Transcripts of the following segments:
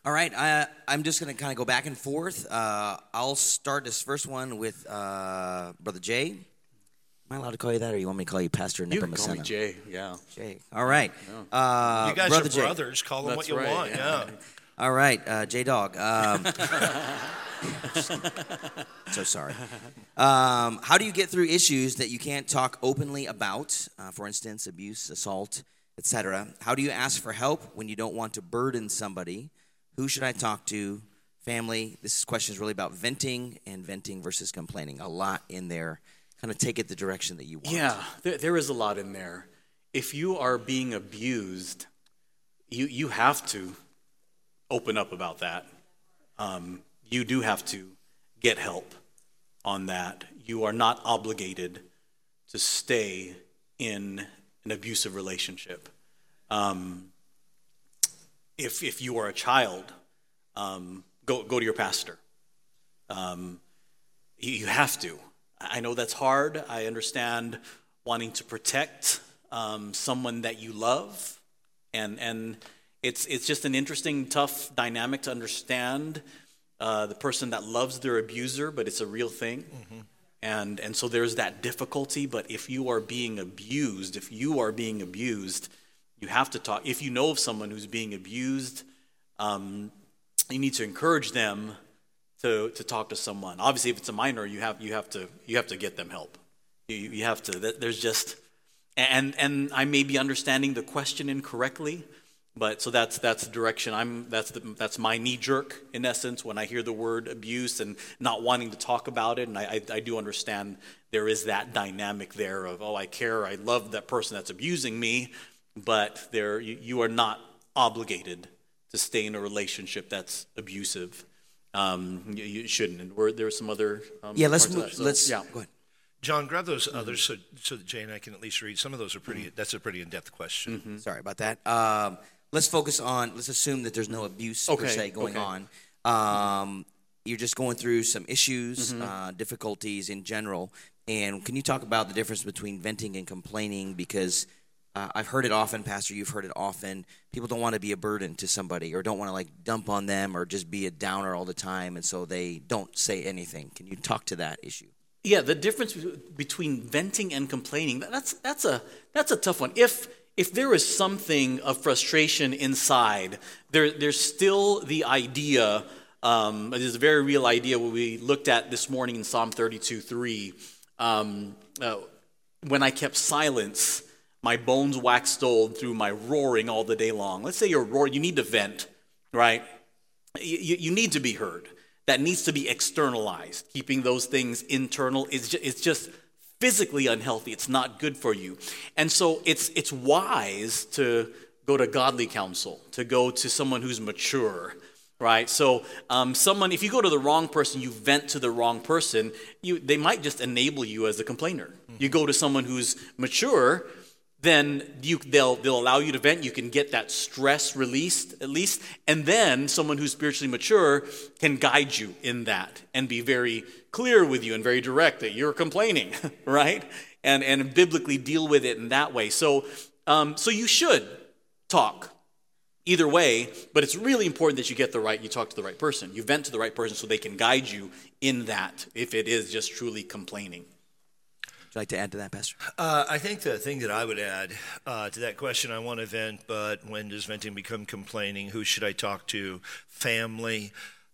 All right, I'm just going to kind of go back and forth. I'll start this first one with Brother Jay. Am I allowed to call you that, or you want me to call you Pastor Nipa You can call me Masena? Jay, yeah. Jay. All right. You guys Brother are Jay. brothers. Call them That's what you right, want. yeah. Yeah. All right, J-Dog. So sorry. How do you get through issues that you can't talk openly about? For instance, abuse, assault, etc. How do you ask for help when you don't want to burden somebody? Who should I talk to? Family. This question is really about venting and venting versus complaining. A lot in there. Kind of take it the direction that you want. Yeah, there is a lot in there. If you are being abused, you have to open up about that. You do have to get help on that. You are not obligated to stay in an abusive relationship. If you are a child, go to your pastor. You have to. I know that's hard. I understand wanting to protect someone that you love, and it's just an interesting, tough dynamic to understand. The person that loves their abuser, but it's a real thing. Mm-hmm. And so there's that difficulty. But if you are being abused, you have to talk. If you know of someone who's being abused, you need to encourage them to talk to someone. Obviously, if it's a minor, you have to get them help. You have to. There's just, and I may be understanding the question incorrectly. But so that's the direction that's my knee jerk in essence when I hear the word abuse and not wanting to talk about it. And I do understand there is that dynamic there of, I care, I love that person that's abusing me, but you are not obligated to stay in a relationship that's abusive. You shouldn't. And there are some other let's parts move. of that. So, Let's yeah. go ahead. John, grab those others so that Jay and I can at least read. Some of those are pretty. That's a pretty in-depth question. Mm-hmm. Sorry about that. Let's focus on. Let's assume that there's no abuse per se going on. You're just going through some issues, difficulties in general. And can you talk about the difference between venting and complaining? Because I've heard it often, Pastor. You've heard it often. People don't want to be a burden to somebody, or don't want to dump on them, or just be a downer all the time, and so they don't say anything. Can you talk to that issue? Yeah, the difference between venting and complaining, that's a tough one. If there is something of frustration inside, there's still the idea, there's a very real idea what we looked at this morning in Psalm 32:3. When I kept silence, my bones waxed old through my roaring all the day long. Let's say you're roaring, you need to vent, right? You need to be heard. That needs to be externalized. Keeping those things internal is just physically unhealthy. It's not good for you. And so it's wise to go to godly counsel, to go to someone who's mature, right? So if you go to the wrong person, you vent to the wrong person, they might just enable you as a complainer. Mm-hmm. You go to someone who's mature, then they'll allow you to vent. You can get that stress released at least. And then someone who's spiritually mature can guide you in that and be very clear with you and very direct that you're complaining, right? And biblically deal with it in that way. So you should talk either way, but it's really important that you talk to the right person. You vent to the right person so they can guide you in that if it is just truly complaining. Would you like to add to that, Pastor? I think the thing that I would add to that question, I want to vent, but when does venting become complaining? Who should I talk to? Family.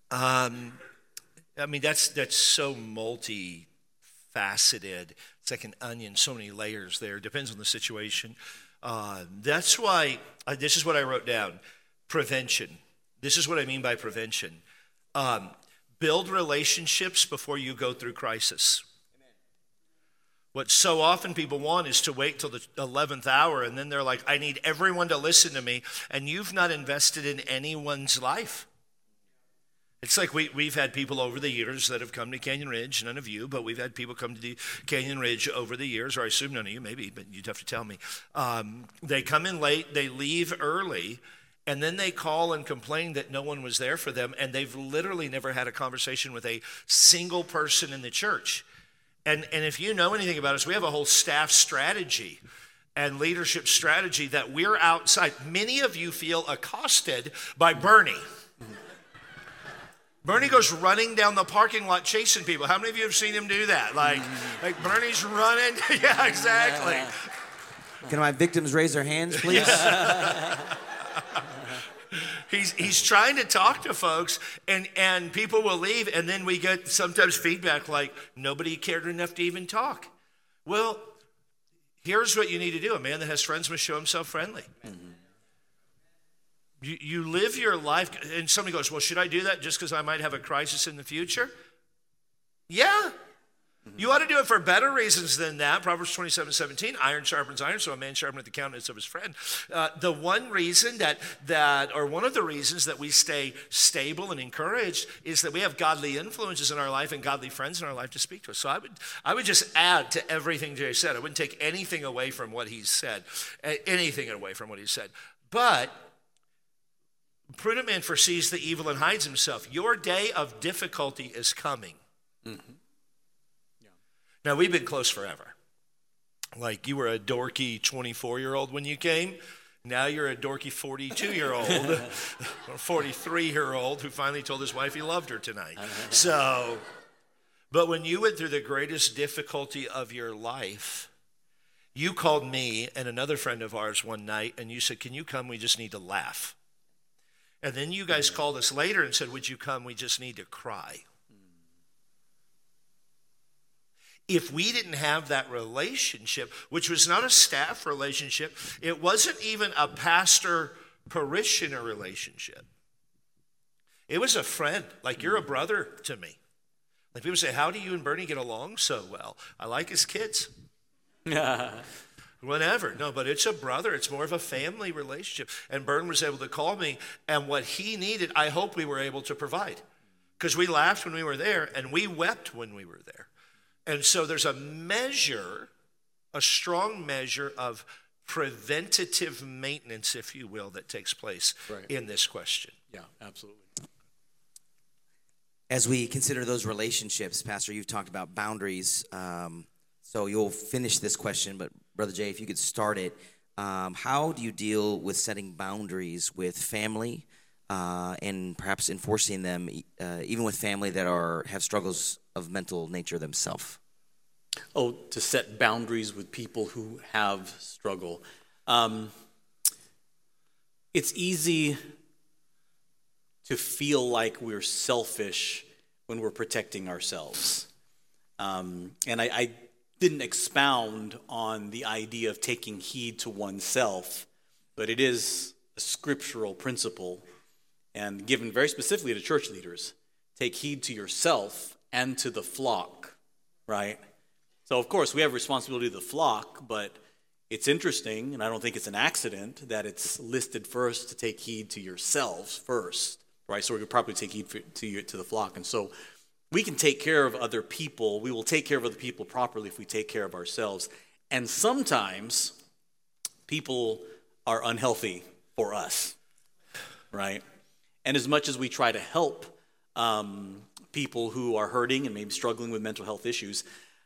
That's so multifaceted. It's like an onion, so many layers there. Depends on the situation. That's why, this is what I wrote down. Prevention. This is what I mean by prevention. Build relationships before you go through crisis. What so often people want is to wait till the 11th hour, and then they're like, I need everyone to listen to me, and you've not invested in anyone's life. It's like we've had people over the years that have come to Canyon Ridge, none of you, but we've had people come to the Canyon Ridge over the years, or I assume none of you, maybe, but you'd have to tell me. They come in late, they leave early, and then they call and complain that no one was there for them, and they've literally never had a conversation with a single person in the church. And if you know anything about us, we have a whole staff strategy and leadership strategy that we're outside. Many of you feel accosted by Bernie. Bernie goes running down the parking lot chasing people. How many of you have seen him do that? Like Bernie's running. Yeah, exactly. Can my victims raise their hands, please? He's trying to talk to folks, and people will leave, and then we get sometimes feedback like, nobody cared enough to even talk. Well, here's what you need to do. A man that has friends must show himself friendly. Mm-hmm. You live your life, and somebody goes, well, should I do that just because I might have a crisis in the future? Yeah. You ought to do it for better reasons than that. Proverbs 27:17, iron sharpens iron, so a man sharpeneth the countenance of his friend. The one reason or one of the reasons that we stay stable and encouraged is that we have godly influences in our life and godly friends in our life to speak to us. So I would just add to everything Jay said. I wouldn't take anything away from what he said, But prudent man foresees the evil and hides himself. Your day of difficulty is coming. Mm-hmm. Now, we've been close forever. Like, you were a dorky 24-year-old when you came. Now you're a dorky 42-year-old or 43-year-old who finally told his wife he loved her tonight. So, but when you went through the greatest difficulty of your life, you called me and another friend of ours one night, and you said, can you come? We just need to laugh. And then you guys called us later and said, would you come? We just need to cry. If we didn't have that relationship, which was not a staff relationship, it wasn't even a pastor-parishioner relationship. It was a friend, like you're a brother to me. Like people say, how do you and Bernie get along so well? I like his kids. Whatever. No, but it's a brother. It's more of a family relationship. And Bernie was able to call me, and what he needed, I hope we were able to provide. Because we laughed when we were there, and we wept when we were there. And so there's a strong measure of preventative maintenance, if you will, that takes place in this question. Yeah, absolutely. As we consider those relationships, Pastor, you've talked about boundaries. So you'll finish this question, but Brother Jay, if you could start it. How do you deal with setting boundaries with family and perhaps enforcing them, even with family that have struggles of mental nature themselves? Oh, to set boundaries with people who have struggle. It's easy to feel like we're selfish when we're protecting ourselves. And I didn't expound on the idea of taking heed to oneself, but it is a scriptural principle and given very specifically to church leaders. Take heed to yourself and to the flock, right? So, of course, we have responsibility to the flock, but it's interesting, and I don't think it's an accident, that it's listed first to take heed to yourselves first, right? So we could probably take heed to the flock. And so we can take care of other people. We will take care of other people properly if we take care of ourselves. And sometimes people are unhealthy for us, right? And as much as we try to help people who are hurting and maybe struggling with mental health issues,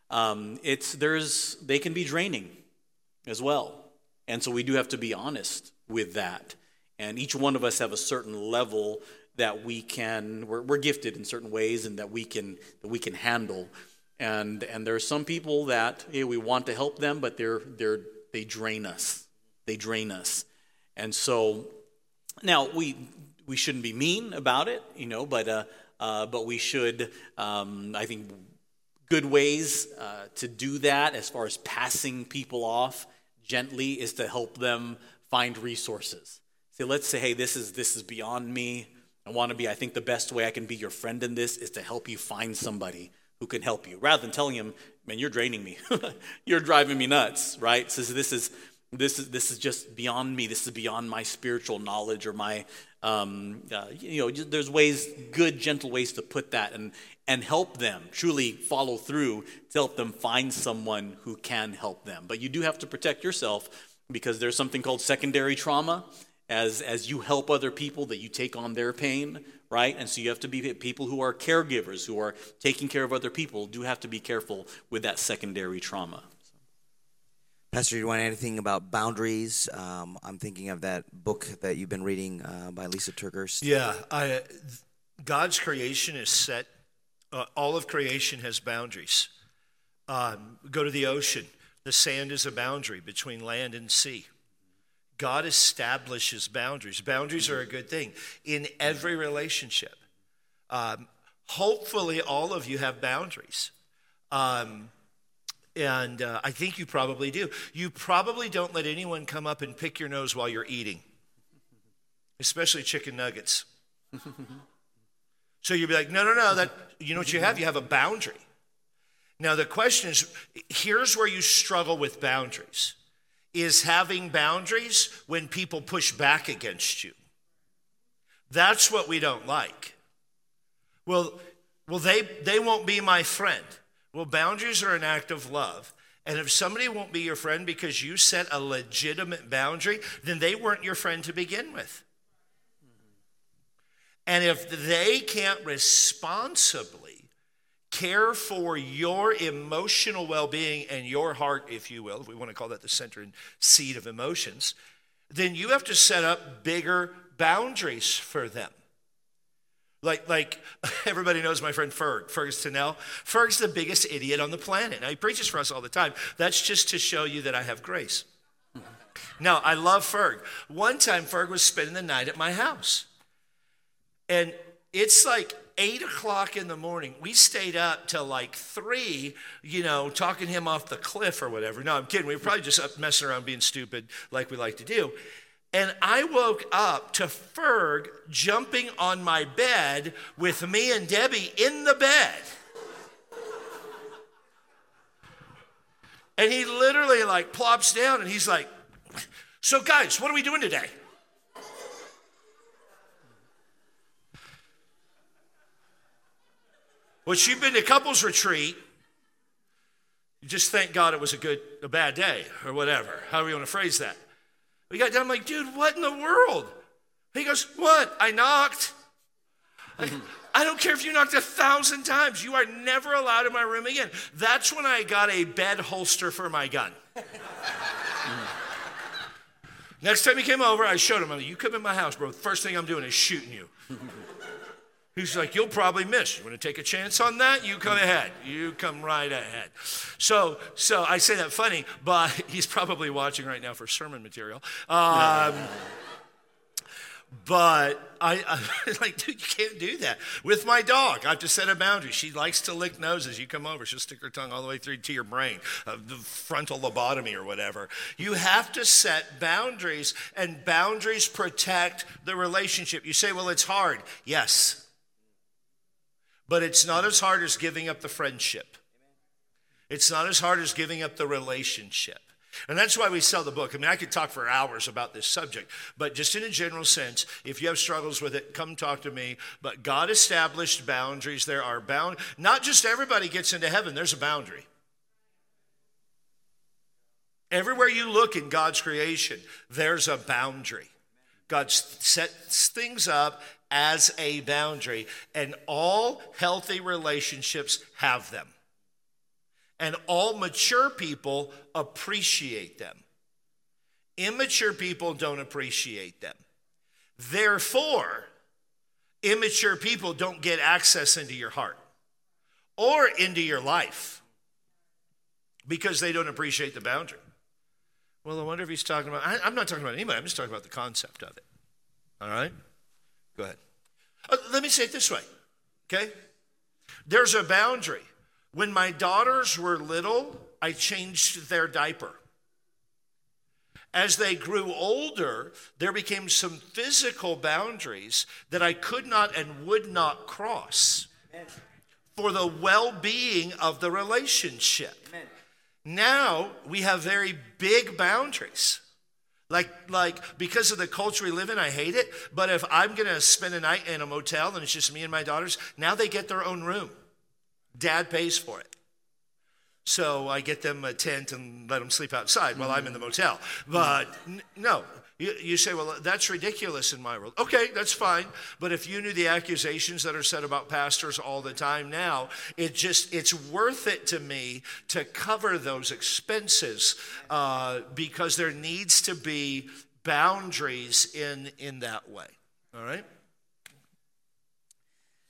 they can be draining as well. And so we do have to be honest with that. And each one of us have a certain level that we're gifted in certain ways and that we can handle. And there are some people that we want to help them, but they drain us. They drain us. And so now we shouldn't be mean about it, but we should, I think, good ways to do that as far as passing people off gently is to help them find resources. So let's say, hey, this is beyond me. I think the best way I can be your friend in this is to help you find somebody who can help you, rather than telling him, man, you're draining me. You're driving me nuts, right? So this is just beyond me. This is beyond my spiritual knowledge or my, there's good, gentle ways to put that and help them truly follow through to help them find someone who can help them. But you do have to protect yourself because there's something called secondary trauma. As you help other people, that you take on their pain, right? And so you have to be people who are caregivers, who are taking care of other people, do have to be careful with that secondary trauma. Pastor, do you want anything about boundaries? I'm thinking of that book that you've been reading by Lisa TerKeurst. Yeah, God's creation is set. All of creation has boundaries. Go to the ocean. The sand is a boundary between land and sea. God establishes boundaries. Boundaries are a good thing in every relationship. Hopefully, all of you have boundaries. And I think you probably do. You probably don't let anyone come up and pick your nose while you're eating, especially chicken nuggets. So you'd be like, no, that, you know what you have? You have a boundary. Now the question is, here's where you struggle with boundaries, is having boundaries when people push back against you. That's what we don't like. Well, they won't be my friend. Well, boundaries are an act of love. And if somebody won't be your friend because you set a legitimate boundary, then they weren't your friend to begin with. And if they can't responsibly care for your emotional well-being and your heart, if you will, if we want to call that the center and seat of emotions, then you have to set up bigger boundaries for them. Like everybody knows my friend Ferg Tennell. Ferg's the biggest idiot on the planet. Now, he preaches for us all the time. That's just to show you that I have grace. Now, I love Ferg. One time, Ferg was spending the night at my house. And it's like 8 o'clock in the morning. We stayed up till like 3, talking him off the cliff or whatever. No, I'm kidding. We were probably just up messing around being stupid like we like to do. And I woke up to Ferg jumping on my bed with me and Debbie in the bed. And he literally like plops down and he's like, "So guys, what are we doing today?" Well, she'd been to couples retreat. You just thank God it was a bad day or whatever, however you want to phrase that. We got done, I'm like, "Dude, what in the world?" He goes, "What? I knocked." I don't care if you knocked 1,000 times. You are never allowed in my room again. That's when I got a bed holster for my gun. Next time he came over, I showed him, I'm like, "You come in my house, bro. First thing I'm doing is shooting you." He's like, "You'll probably miss. You want to take a chance on that? You come ahead. You come right ahead." So I say that funny, but he's probably watching right now for sermon material. But I like, dude, you can't do that. With my dog, I have to set a boundary. She likes to lick noses. You come over, she'll stick her tongue all the way through to your brain, the frontal lobotomy or whatever. You have to set boundaries, and boundaries protect the relationship. You say, "Well, it's hard." Yes. But it's not as hard as giving up the friendship. It's not as hard as giving up the relationship. And that's why we sell the book. I mean, I could talk for hours about this subject, but just in a general sense, if you have struggles with it, come talk to me. But God established boundaries. There are not just everybody gets into heaven, there's a boundary. Everywhere you look in God's creation, there's a boundary. God sets things up as a boundary, and all healthy relationships have them. And all mature people appreciate them. Immature people don't appreciate them. Therefore, immature people don't get access into your heart or into your life because they don't appreciate the boundary. Well, I wonder if he's talking about, I'm not talking about anybody, I'm just talking about the concept of it. All right? Go ahead. Let me say it this way, okay? There's a boundary. When my daughters were little, I changed their diaper. As they grew older, there became some physical boundaries that I could not and would not cross for the well-being of the relationship. Amen. Now we have very big boundaries. Like because of the culture we live in, I hate it. But if I'm going to spend a night in a motel and it's just me and my daughters, now they get their own room. Dad pays for it. So I get them a tent and let them sleep outside while I'm in the motel. But no, you say, "Well, that's ridiculous in my world." Okay, that's fine. But if you knew the accusations that are said about pastors all the time now, it's worth it to me to cover those expenses because there needs to be boundaries in that way. All right?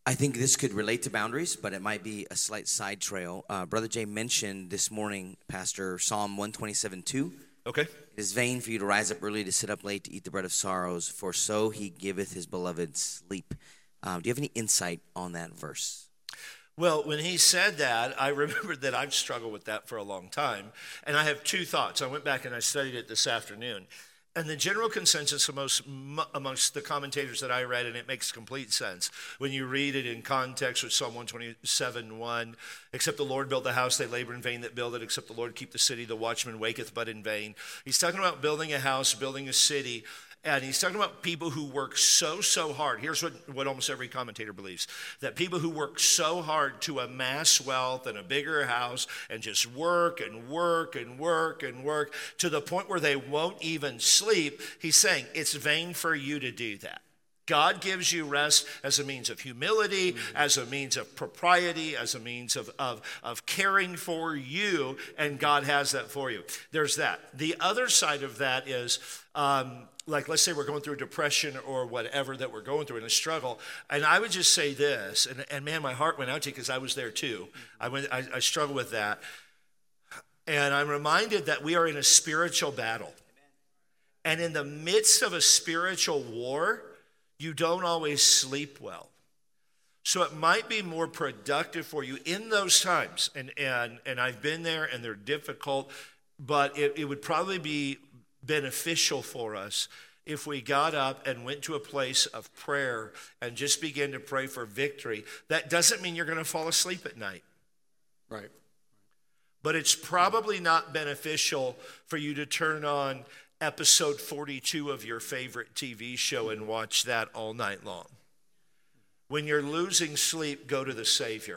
I think this could relate to boundaries, but it might be a slight side trail. Brother Jay mentioned this morning, Pastor, Psalm 127:2. Okay. It is vain for you to rise up early, to sit up late, to eat the bread of sorrows, for so he giveth his beloved sleep. Do you have any insight on that verse? Well, when he said that, I remembered that I've struggled with that for a long time. And I have two thoughts. I went back and I studied it this afternoon. And the general consensus amongst the commentators that I read, and it makes complete sense, when you read it in context with Psalm 127:1, except the Lord built the house, they labor in vain that build it, except the Lord keep the city, the watchman waketh but in vain. He's talking about building a house, building a city, and he's talking about people who work so hard. Here's what almost every commentator believes, that people who work so hard to amass wealth and a bigger house and just work and work and work and work to the point where they won't even sleep. He's saying it's vain for you to do that. God gives you rest as a means of humility, as a means of propriety, as a means of caring for you, and God has that for you. There's that. The other side of that is, like, let's say we're going through depression or whatever that we're going through in a struggle, and I would just say this, and man, my heart went out to you because I was there too. I struggle with that, and I'm reminded that we are in a spiritual battle, and in the midst of a spiritual war, you don't always sleep well. So it might be more productive for you in those times, and I've been there, and they're difficult, but it would probably be beneficial for us if we got up and went to a place of prayer and just began to pray for victory. That doesn't mean you're going to fall asleep at night. Right. But it's probably not beneficial for you to turn on episode 42 of your favorite TV show and watch that all night long. When you're losing sleep, go to the Savior.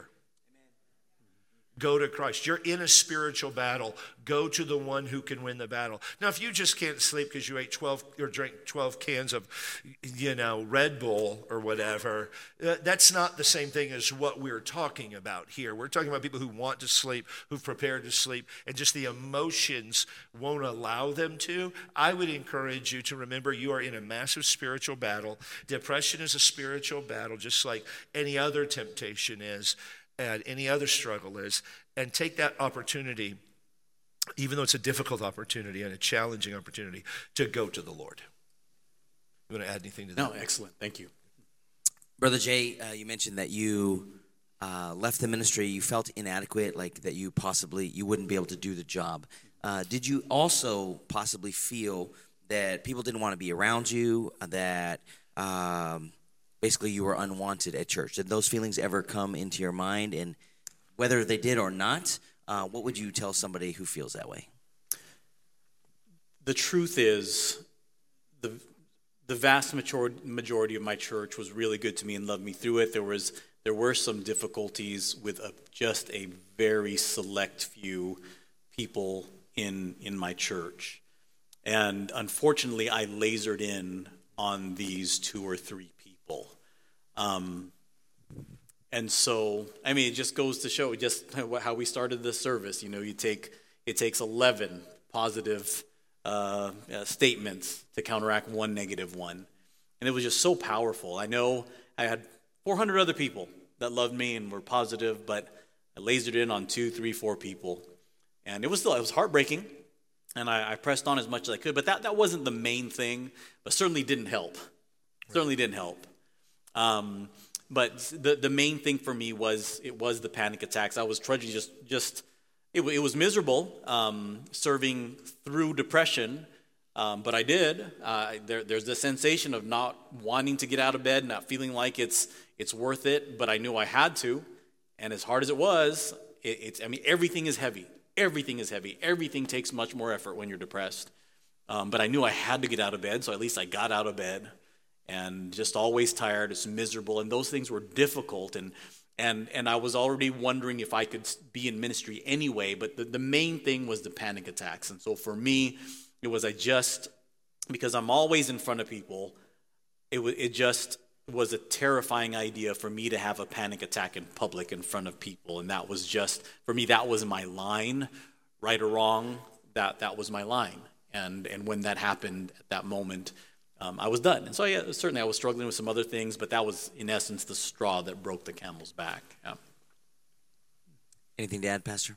Go to Christ. You're in a spiritual battle. Go to the one who can win the battle. Now, if you just can't sleep because you ate 12 or drank 12 cans of, Red Bull or whatever, that's not the same thing as what we're talking about here. We're talking about people who want to sleep, who've prepared to sleep, and just the emotions won't allow them to. I would encourage you to remember you are in a massive spiritual battle. Depression is a spiritual battle, just like any other temptation is. And any other struggle is, and take that opportunity, even though it's a difficult opportunity and a challenging opportunity, to go to the Lord. You want to add anything to that? No, excellent. Thank you. Brother Jay, you mentioned that you left the ministry. You felt inadequate, like that you wouldn't be able to do the job. Did you also possibly feel that people didn't want to be around you, that basically you were unwanted at church? Did those feelings ever come into your mind? And whether they did or not, what would you tell somebody who feels that way? The truth is, the vast majority of my church was really good to me and loved me through it. There were some difficulties with just a very select few people in my church. And unfortunately, I lasered in on these 2 or 3 people. And so, it just goes to show just how we started this service. It takes 11 positive statements to counteract 1 negative one. And it was just so powerful. I know I had 400 other people that loved me and were positive, but I lasered in on 2, 3, 4 people. And it was heartbreaking. And I pressed on as much as I could, but that wasn't the main thing, but certainly didn't help. Certainly didn't help. But the main thing for me was the panic attacks. I was trudging it was miserable, serving through depression, but I did. There's this sensation of not wanting to get out of bed, not feeling like it's worth it, but I knew I had to. And as hard as it was, everything is heavy. Everything is heavy. Everything takes much more effort when you're depressed. But I knew I had to get out of bed, so at least I got out of bed. And just always tired, it's miserable, and those things were difficult, and I was already wondering if I could be in ministry anyway, but the main thing was the panic attacks. And so for me, it was because I'm always in front of people, it just was a terrifying idea for me to have a panic attack in public in front of people, and that was just, for me, that was my line, right or wrong, that was my line. And when that happened at that moment, I was done. And so, yeah, certainly I was struggling with some other things, but that was, in essence, the straw that broke the camel's back. Yeah. Anything to add, Pastor?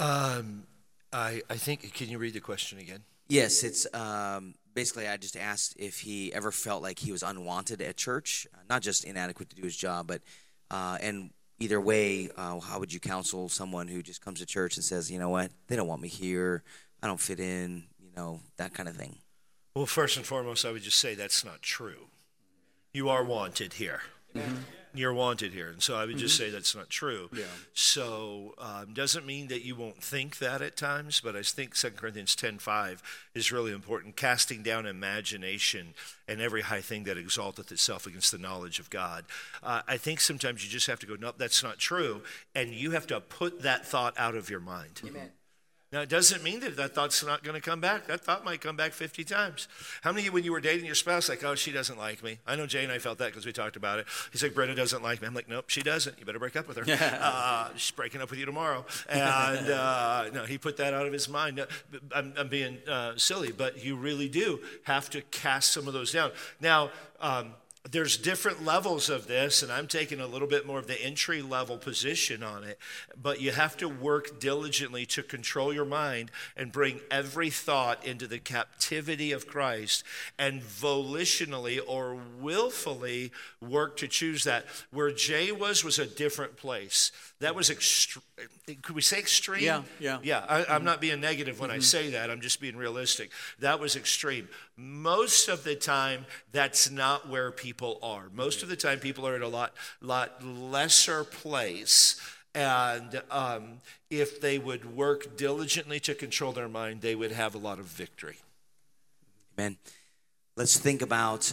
I think, can you read the question again? Yes, it's basically I just asked if he ever felt like he was unwanted at church, not just inadequate to do his job, but and either way, how would you counsel someone who just comes to church and says, you know what, they don't want me here, I don't fit in, that kind of thing? Well, first and foremost, I would just say that's not true. You are wanted here. Mm-hmm. You're wanted here. And so I would just say that's not true. Yeah. So doesn't mean that you won't think that at times, but I think 2 Corinthians 10:5 is really important. Casting down imagination and every high thing that exalteth itself against the knowledge of God. I think sometimes you just have to go, nope, that's not true. And you have to put that thought out of your mind. Amen. Now, it doesn't mean that thought's not going to come back. That thought might come back 50 times. How many of you, when you were dating your spouse, like, oh, she doesn't like me? I know Jay and I felt that because we talked about it. He's like, Brenda doesn't like me. I'm like, nope, she doesn't. You better break up with her. She's breaking up with you tomorrow. And no, he put that out of his mind. No, I'm being silly, but you really do have to cast some of those down. Now, there's different levels of this, and I'm taking a little bit more of the entry-level position on it, but you have to work diligently to control your mind and bring every thought into the captivity of Christ and volitionally or willfully work to choose that. Where Jay was a different place. That was could we say extreme? Yeah, I'm not being negative when I say that. I'm just being realistic. That was extreme. Most of the time, that's not where people are. Most of the time, people are at a lot lesser place. And if they would work diligently to control their mind, they would have a lot of victory. Amen. Let's think about,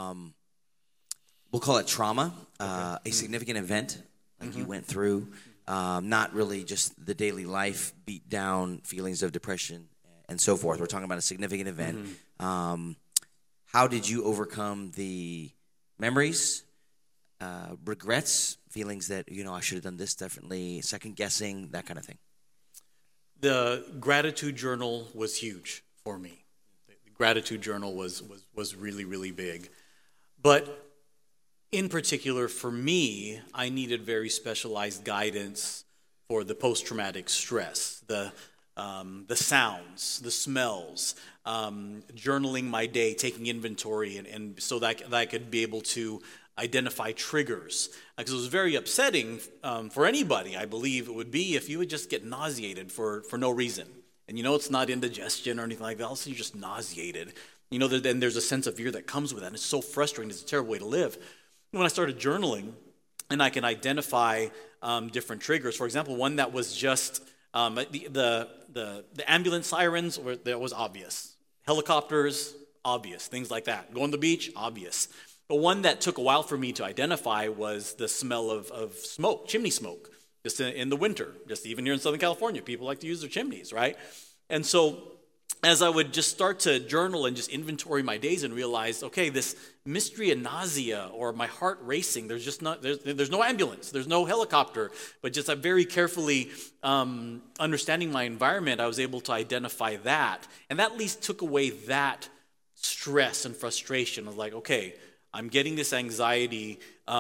we'll call it trauma, a significant event like you went through, not really just the daily life, beat down, feelings of depression, and so forth. We're talking about a significant event. How did you overcome the memories, regrets, feelings that, I should have done this differently, second guessing, that kind of thing? The gratitude journal was huge for me. The gratitude journal was really, really big. But in particular, for me, I needed very specialized guidance for the post-traumatic stress, the sounds, the smells, journaling my day, taking inventory, and so that I could be able to identify triggers. Because it was very upsetting for anybody, I believe it would be, if you would just get nauseated for no reason. And it's not indigestion or anything like that. Also, you're just nauseated. Then there's a sense of fear that comes with that. And it's so frustrating. It's a terrible way to live. When I started journaling, and I can identify different triggers. For example, one that was just the ambulance sirens, that was obvious. Helicopters, obvious. Things like that. Going to the beach, obvious. But one that took a while for me to identify was the smell of smoke, chimney smoke, just in the winter. Just even here in Southern California, people like to use their chimneys, right? And so as I would just start to journal and just inventory my days and realize, okay, this mystery and nausea or my heart racing, there's no ambulance, there's no helicopter, but just I'm very carefully understanding my environment, I was able to identify that. And that at least took away that stress and frustration of like, okay, I'm getting this anxiety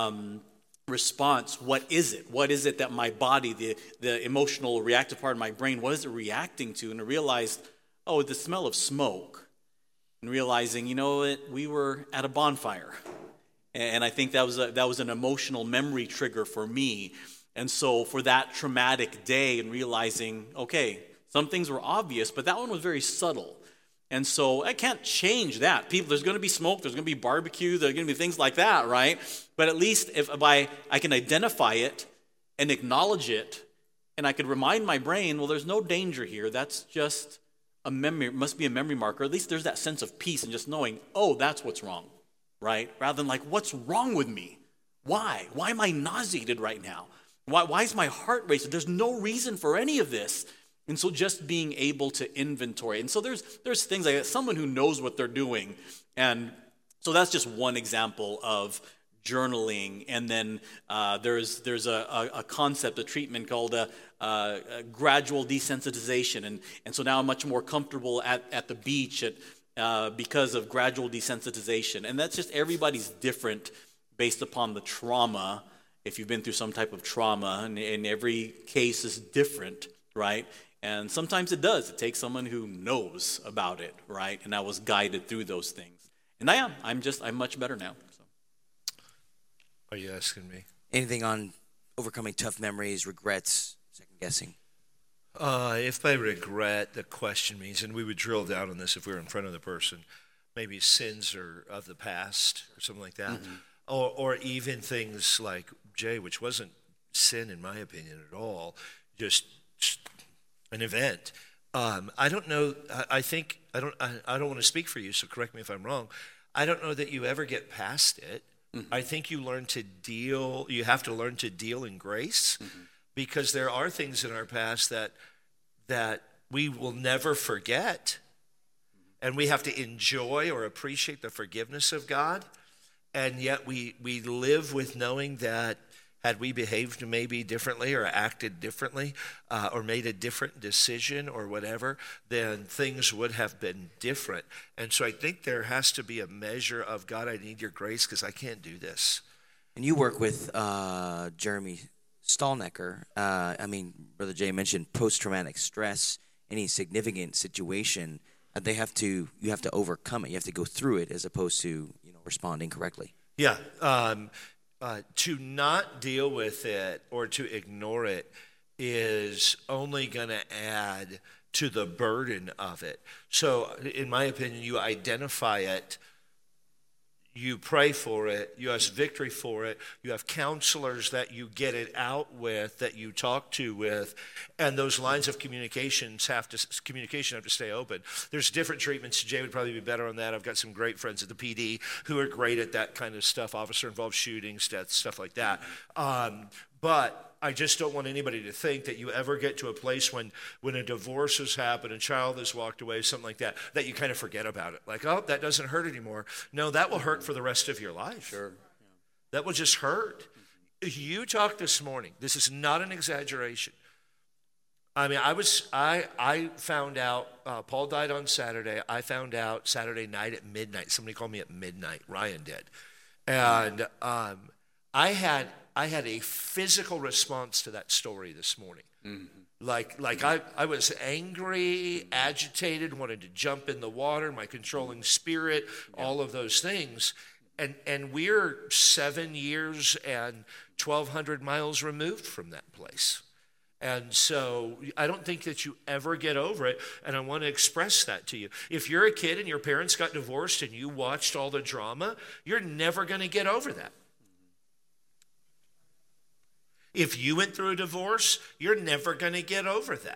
response. What is it? What is it that my body, the emotional reactive part of my brain, what is it reacting to? And I realized, the smell of smoke, and realizing, we were at a bonfire. And I think that was an emotional memory trigger for me. And so for that traumatic day and realizing, okay, some things were obvious, but that one was very subtle. And so I can't change that. There's going to be smoke, there's going to be barbecue, there's going to be things like that, right? But at least if I can identify it and acknowledge it, and I could remind my brain, well, there's no danger here. That's just a memory, must be a memory marker. At least there's that sense of peace and just knowing, that's what's wrong, right? Rather than like, what's wrong with me? Why? Why am I nauseated right now? Why is my heart racing? There's no reason for any of this. And so just being able to inventory. And so there's things like that, someone who knows what they're doing. And so that's just one example of journaling. And then there's a concept, a treatment called a gradual desensitization. And so now I'm much more comfortable at the beach, because of gradual desensitization. And that's just everybody's different based upon the trauma. If you've been through some type of trauma, and every case is different, right? And sometimes it does. It takes someone who knows about it, right? And I was guided through those things. And I'm much better now. So. Are you asking me? Anything on overcoming tough memories, regrets, second guessing? If by regret, the question means, and we would drill down on this if we were in front of the person, maybe sins or of the past or something like that, or even things like Jay, which wasn't sin in my opinion at all, just an event. I don't know. I don't want to speak for you, so correct me if I'm wrong. I don't know that you ever get past it. I think you learn to deal. You have to learn to deal in grace, because there are things in our past that we will never forget, and we have to enjoy or appreciate the forgiveness of God. And yet we live with knowing that had we behaved maybe differently or acted differently or made a different decision or whatever, then things would have been different. And so I think there has to be a measure of, God, I need your grace because I can't do this. And you work with Jeremy Stallnecker. Brother Jay mentioned post-traumatic stress, any significant situation, you have to overcome it. You have to go through it as opposed to responding correctly. Yeah. To not deal with it or to ignore it is only going to add to the burden of it. So, in my opinion, you identify it, you pray for it, you ask victory for it, you have counselors that you get it out with, that you talk to with, and those lines of communication have to stay open. There's different treatments. Jay would probably be better on that. I've got some great friends at the PD who are great at that kind of stuff, officer-involved shootings, deaths, stuff like that. But I just don't want anybody to think that you ever get to a place when a divorce has happened, a child has walked away, something like that, that you kind of forget about it. Like, oh, that doesn't hurt anymore. No, that will hurt for the rest of your life. Sure. Yeah. That will just hurt. You talked this morning. This is not an exaggeration. I mean, I found out, Paul died on Saturday. I found out Saturday night at midnight. Somebody called me at midnight. Ryan did. And I had a physical response to that story this morning. Like I was angry, agitated, wanted to jump in the water, my controlling spirit, all of those things. And we're 7 years and 1,200 miles removed from that place. And so I don't think that you ever get over it, and I want to express that to you. If you're a kid and your parents got divorced and you watched all the drama, you're never going to get over that. If you went through a divorce, you're never going to get over that.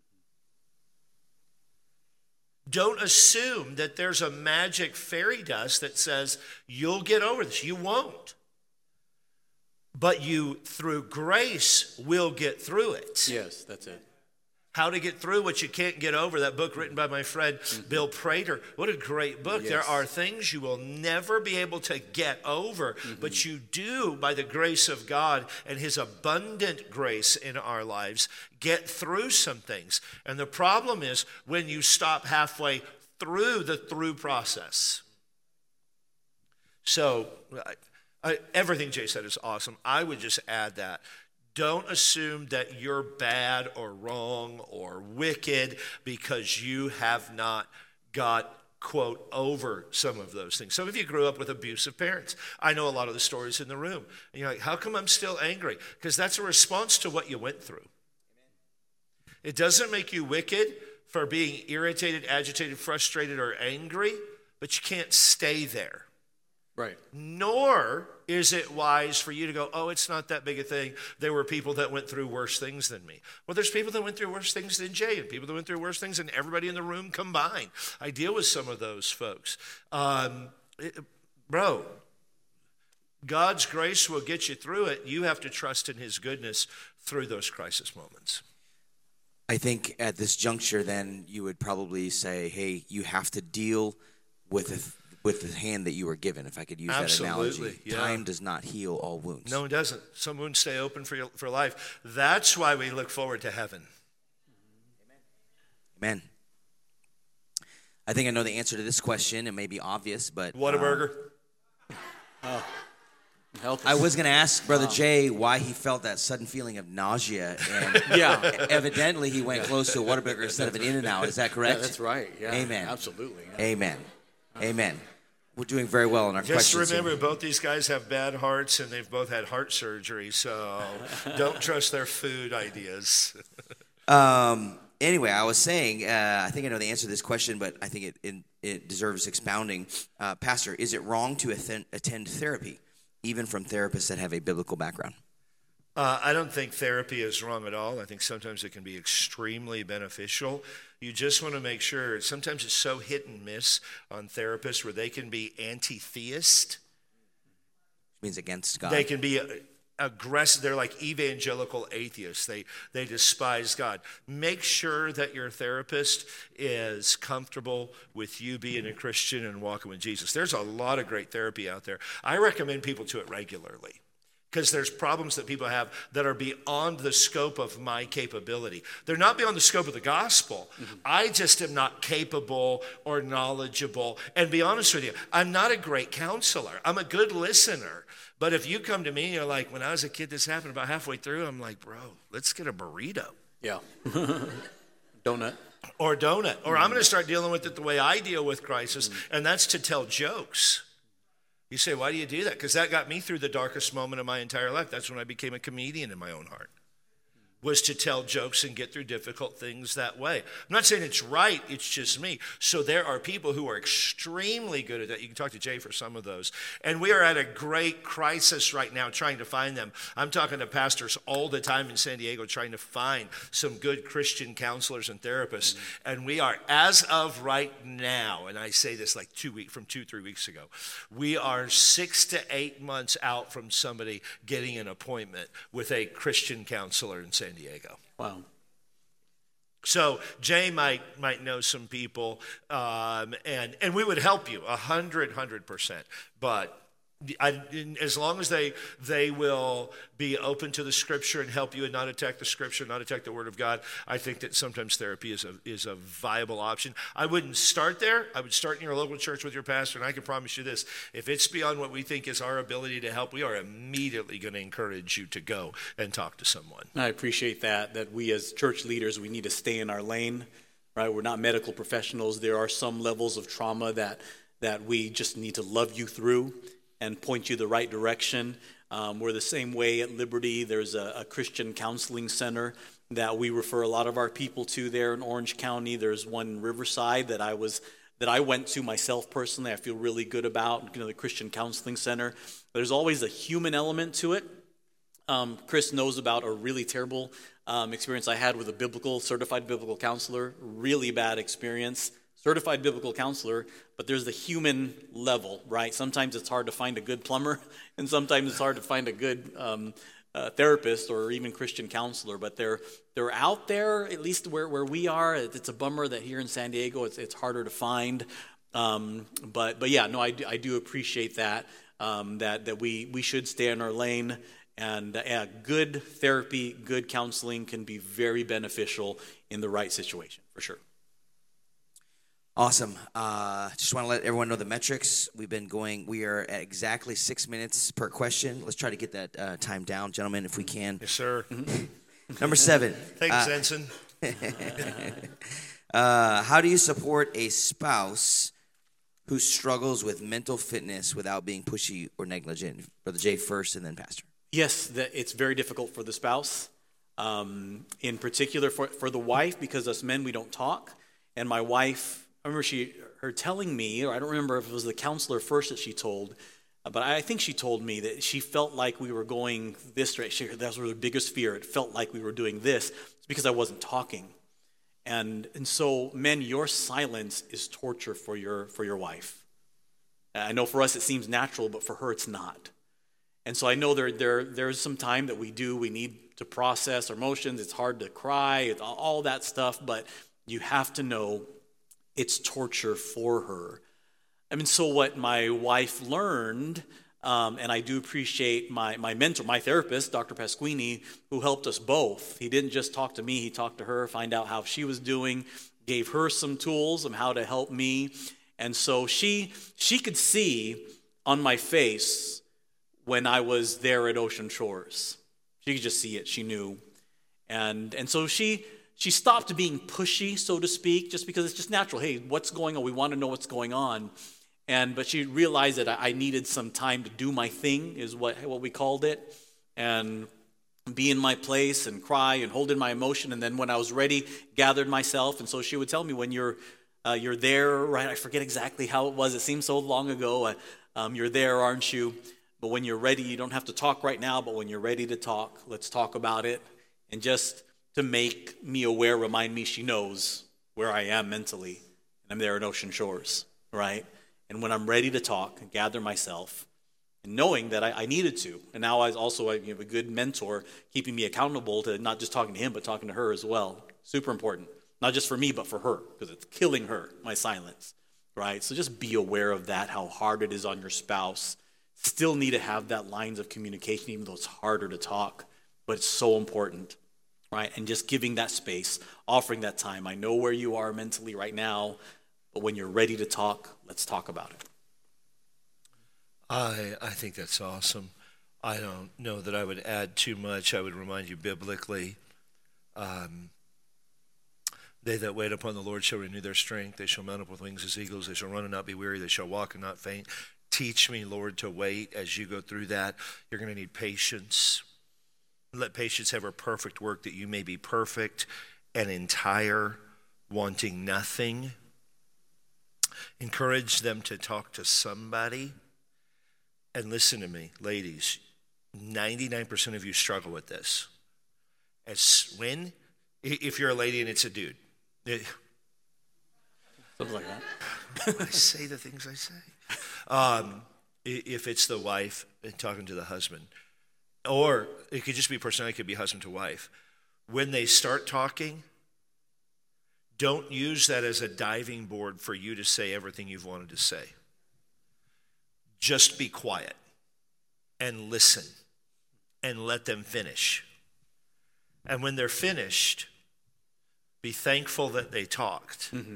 Don't assume that there's a magic fairy dust that says you'll get over this. You won't. But you, through grace, will get through it. Yes, that's it. How to Get Through What You Can't Get Over, that book written by my friend Bill Prater. What a great book. Yes. There are things you will never be able to get over, but you do, by the grace of God and his abundant grace in our lives, get through some things. And the problem is when you stop halfway through the through process. So everything Jay said is awesome. I would just add that. Don't assume that you're bad or wrong or wicked because you have not got, quote, over some of those things. Some of you grew up with abusive parents. I know a lot of the stories in the room. And you're like, how come I'm still angry? Because that's a response to what you went through. It doesn't make you wicked for being irritated, agitated, frustrated, or angry, but you can't stay there. Right. Nor is it wise for you to go, oh, it's not that big a thing. There were people that went through worse things than me. Well, there's people that went through worse things than Jay, and people that went through worse things than everybody in the room combined. I deal with some of those folks. Bro, God's grace will get you through it. You have to trust in his goodness through those crisis moments. I think at this juncture, then, you would probably say, hey, you have to deal with the hand that you were given, if I could use that analogy. Yeah. Time does not heal all wounds. No, it doesn't. Some wounds stay open for life. That's why we look forward to heaven. Amen. I think I know the answer to this question. It may be obvious, but Whataburger. I was going to ask Brother Jay why he felt that sudden feeling of nausea, and evidently he went close to a Whataburger instead of an In-N-Out. Is that correct? Yeah, that's right. Yeah, Amen. Absolutely. Yeah. Amen. Amen. We're doing very well in our Just questions. remember, both these guys have bad hearts, and they've both had heart surgery, so don't trust their food ideas. Anyway, I was saying, I think I know the answer to this question, but I think it deserves expounding. Pastor, is it wrong to attend therapy, even from therapists that have a biblical background? I don't think therapy is wrong at all. I think sometimes it can be extremely beneficial. You just want to make sure, sometimes it's so hit and miss on therapists where they can be anti-theist. Means against God. They can be aggressive. They're like evangelical atheists. They despise God. Make sure that your therapist is comfortable with you being a Christian and walking with Jesus. There's a lot of great therapy out there. I recommend people to it regularly, because there's problems that people have that are beyond the scope of my capability. They're not beyond the scope of the gospel. Mm-hmm. I just am not capable or knowledgeable. And be honest with you, I'm not a great counselor. I'm a good listener. But if you come to me and you're like, when I was a kid, this happened, about halfway through, I'm like, bro, let's get a burrito. Yeah. Donut. Or donut. Or I'm going to start dealing with it the way I deal with crisis, and that's to tell jokes. You say, why do you do that? Because that got me through the darkest moment of my entire life. That's when I became a comedian in my own heart, was to tell jokes and get through difficult things that way. I'm not saying it's right, it's just me. So there are people who are extremely good at that. You can talk to Jay for some of those. And we are at a great crisis right now trying to find them. I'm talking to pastors all the time in San Diego trying to find some good Christian counselors and therapists. Mm-hmm. And we are, as of right now, and I say this like 3 weeks ago, we are 6 to 8 months out from somebody getting an appointment with a Christian counselor in San Diego. Wow. So Jay might know some people, and we would help you 100%. But as long as they will be open to the Scripture and help you and not attack the Scripture, not attack the Word of God, I think that sometimes therapy is a viable option. I wouldn't start there. I would start in your local church with your pastor, and I can promise you this: if it's beyond what we think is our ability to help, we are immediately going to encourage you to go and talk to someone. I appreciate that we as church leaders, we need to stay in our lane, right? We're not medical professionals. There are some levels of trauma that we just need to love you through and point you the right direction. We're the same way at Liberty. There's a Christian counseling center that we refer a lot of our people to there in Orange County. There's one in Riverside that I went to myself personally. I feel really good about, the Christian counseling center. There's always a human element to it. Chris knows about a really terrible experience I had with a certified biblical counselor. Really bad experience. Certified biblical counselor, but there's the human level, right? Sometimes it's hard to find a good plumber, and sometimes it's hard to find a good therapist or even Christian counselor, but they're out there, at least where we are. It's a bummer that here in San Diego it's harder to find, but yeah, no, I do appreciate that, that we should stay in our lane, and good therapy, good counseling can be very beneficial in the right situation, for sure. Awesome. Just want to let everyone know the metrics. We are at exactly 6 minutes per question. Let's try to get that time down, gentlemen, if we can. Yes, sir. Number 7. Thanks, Ensign. How do you support a spouse who struggles with mental fitness without being pushy or negligent? Brother Jay first, and then Pastor. Yes, it's very difficult for the spouse. In particular for the wife, because us men, we don't talk. And my wife, I remember her telling me, or I don't remember if it was the counselor first that she told, but I think she told me that she felt like we were going this direction. That was her biggest fear. It felt like we were doing this. It's because I wasn't talking. And so, men, your silence is torture for your wife. I know for us it seems natural, but for her it's not. And so I know there's some time that we need to process our emotions. It's hard to cry, all that stuff, but you have to know it's torture for her. I mean, so what my wife learned, and I do appreciate my mentor, my therapist, Dr. Pasquini, who helped us both. He didn't just talk to me, he talked to her, find out how she was doing, gave her some tools on how to help me. And so she could see on my face when I was there at Ocean Shores. She could just see it. She knew. And so she stopped being pushy, so to speak, just because it's just natural. Hey, what's going on? We want to know what's going on. But she realized that I needed some time to do my thing, is what we called it, and be in my place and cry and hold in my emotion. And then when I was ready, gathered myself. And so she would tell me, when you're there, right? I forget exactly how it was. It seems so long ago. You're there, aren't you? But when you're ready, you don't have to talk right now. But when you're ready to talk, let's talk about it. And just to make me aware, remind me she knows where I am mentally. And I'm there at Ocean Shores, right? And when I'm ready to talk and gather myself, and knowing that I needed to. And now I have a good mentor keeping me accountable to not just talking to him, but talking to her as well. Super important. Not just for me, but for her, because it's killing her, my silence, right? So just be aware of that, how hard it is on your spouse. Still need to have that lines of communication, even though it's harder to talk, but it's so important, right? And just giving that space, offering that time. I know where you are mentally right now, but when you're ready to talk, let's talk about it. I think that's awesome. I don't know that I would add too much. I would remind you biblically, they that wait upon the Lord shall renew their strength. They shall mount up with wings as eagles. They shall run and not be weary. They shall walk and not faint. Teach me, Lord, to wait as you go through that. You're going to need patience. Let patience have her perfect work, that you may be perfect and entire, wanting nothing. Encourage them to talk to somebody. And listen to me, ladies, 99% of you struggle with this. If you're a lady and it's a dude. Something like that. I say the things I say. If it's the wife and talking to the husband, or it could just be personality, it could be husband to wife. When they start talking, don't use that as a diving board for you to say everything you've wanted to say. Just be quiet and listen and let them finish. And when they're finished, be thankful that they talked. Mm-hmm.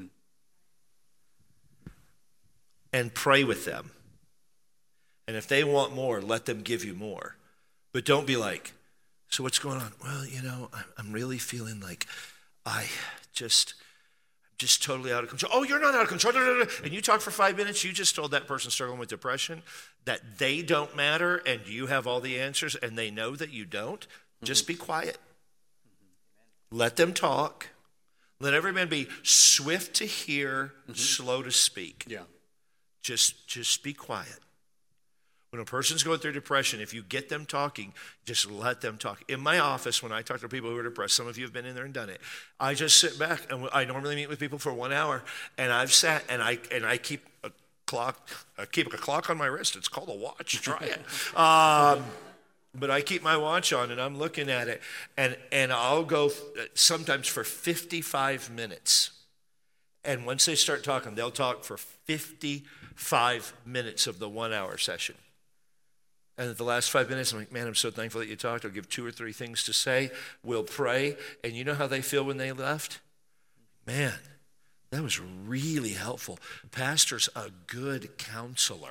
And pray with them. And if they want more, let them give you more. But don't be like, so what's going on? Well, I'm really feeling like I'm just totally out of control. Oh, you're not out of control. And you talk for 5 minutes, you just told that person struggling with depression that they don't matter and you have all the answers and they know that you don't. Mm-hmm. Just be quiet. Let them talk. Let every man be swift to hear, slow to speak. Yeah. Just be quiet. When a person's going through depression, if you get them talking, just let them talk. In my office, when I talk to people who are depressed, some of you have been in there and done it, I just sit back, and I normally meet with people for 1 hour, and I've sat, and I keep a clock. I keep a clock on my wrist. It's called a watch. Try it. But I keep my watch on, and I'm looking at it, and I'll go sometimes for 55 minutes. And once they start talking, they'll talk for 55 minutes of the 1 hour session. And at the last 5 minutes, I'm like, man, I'm so thankful that you talked. I'll give 2 or 3 things to say. We'll pray. And you know how they feel when they left? Man, that was really helpful. Pastor's a good counselor.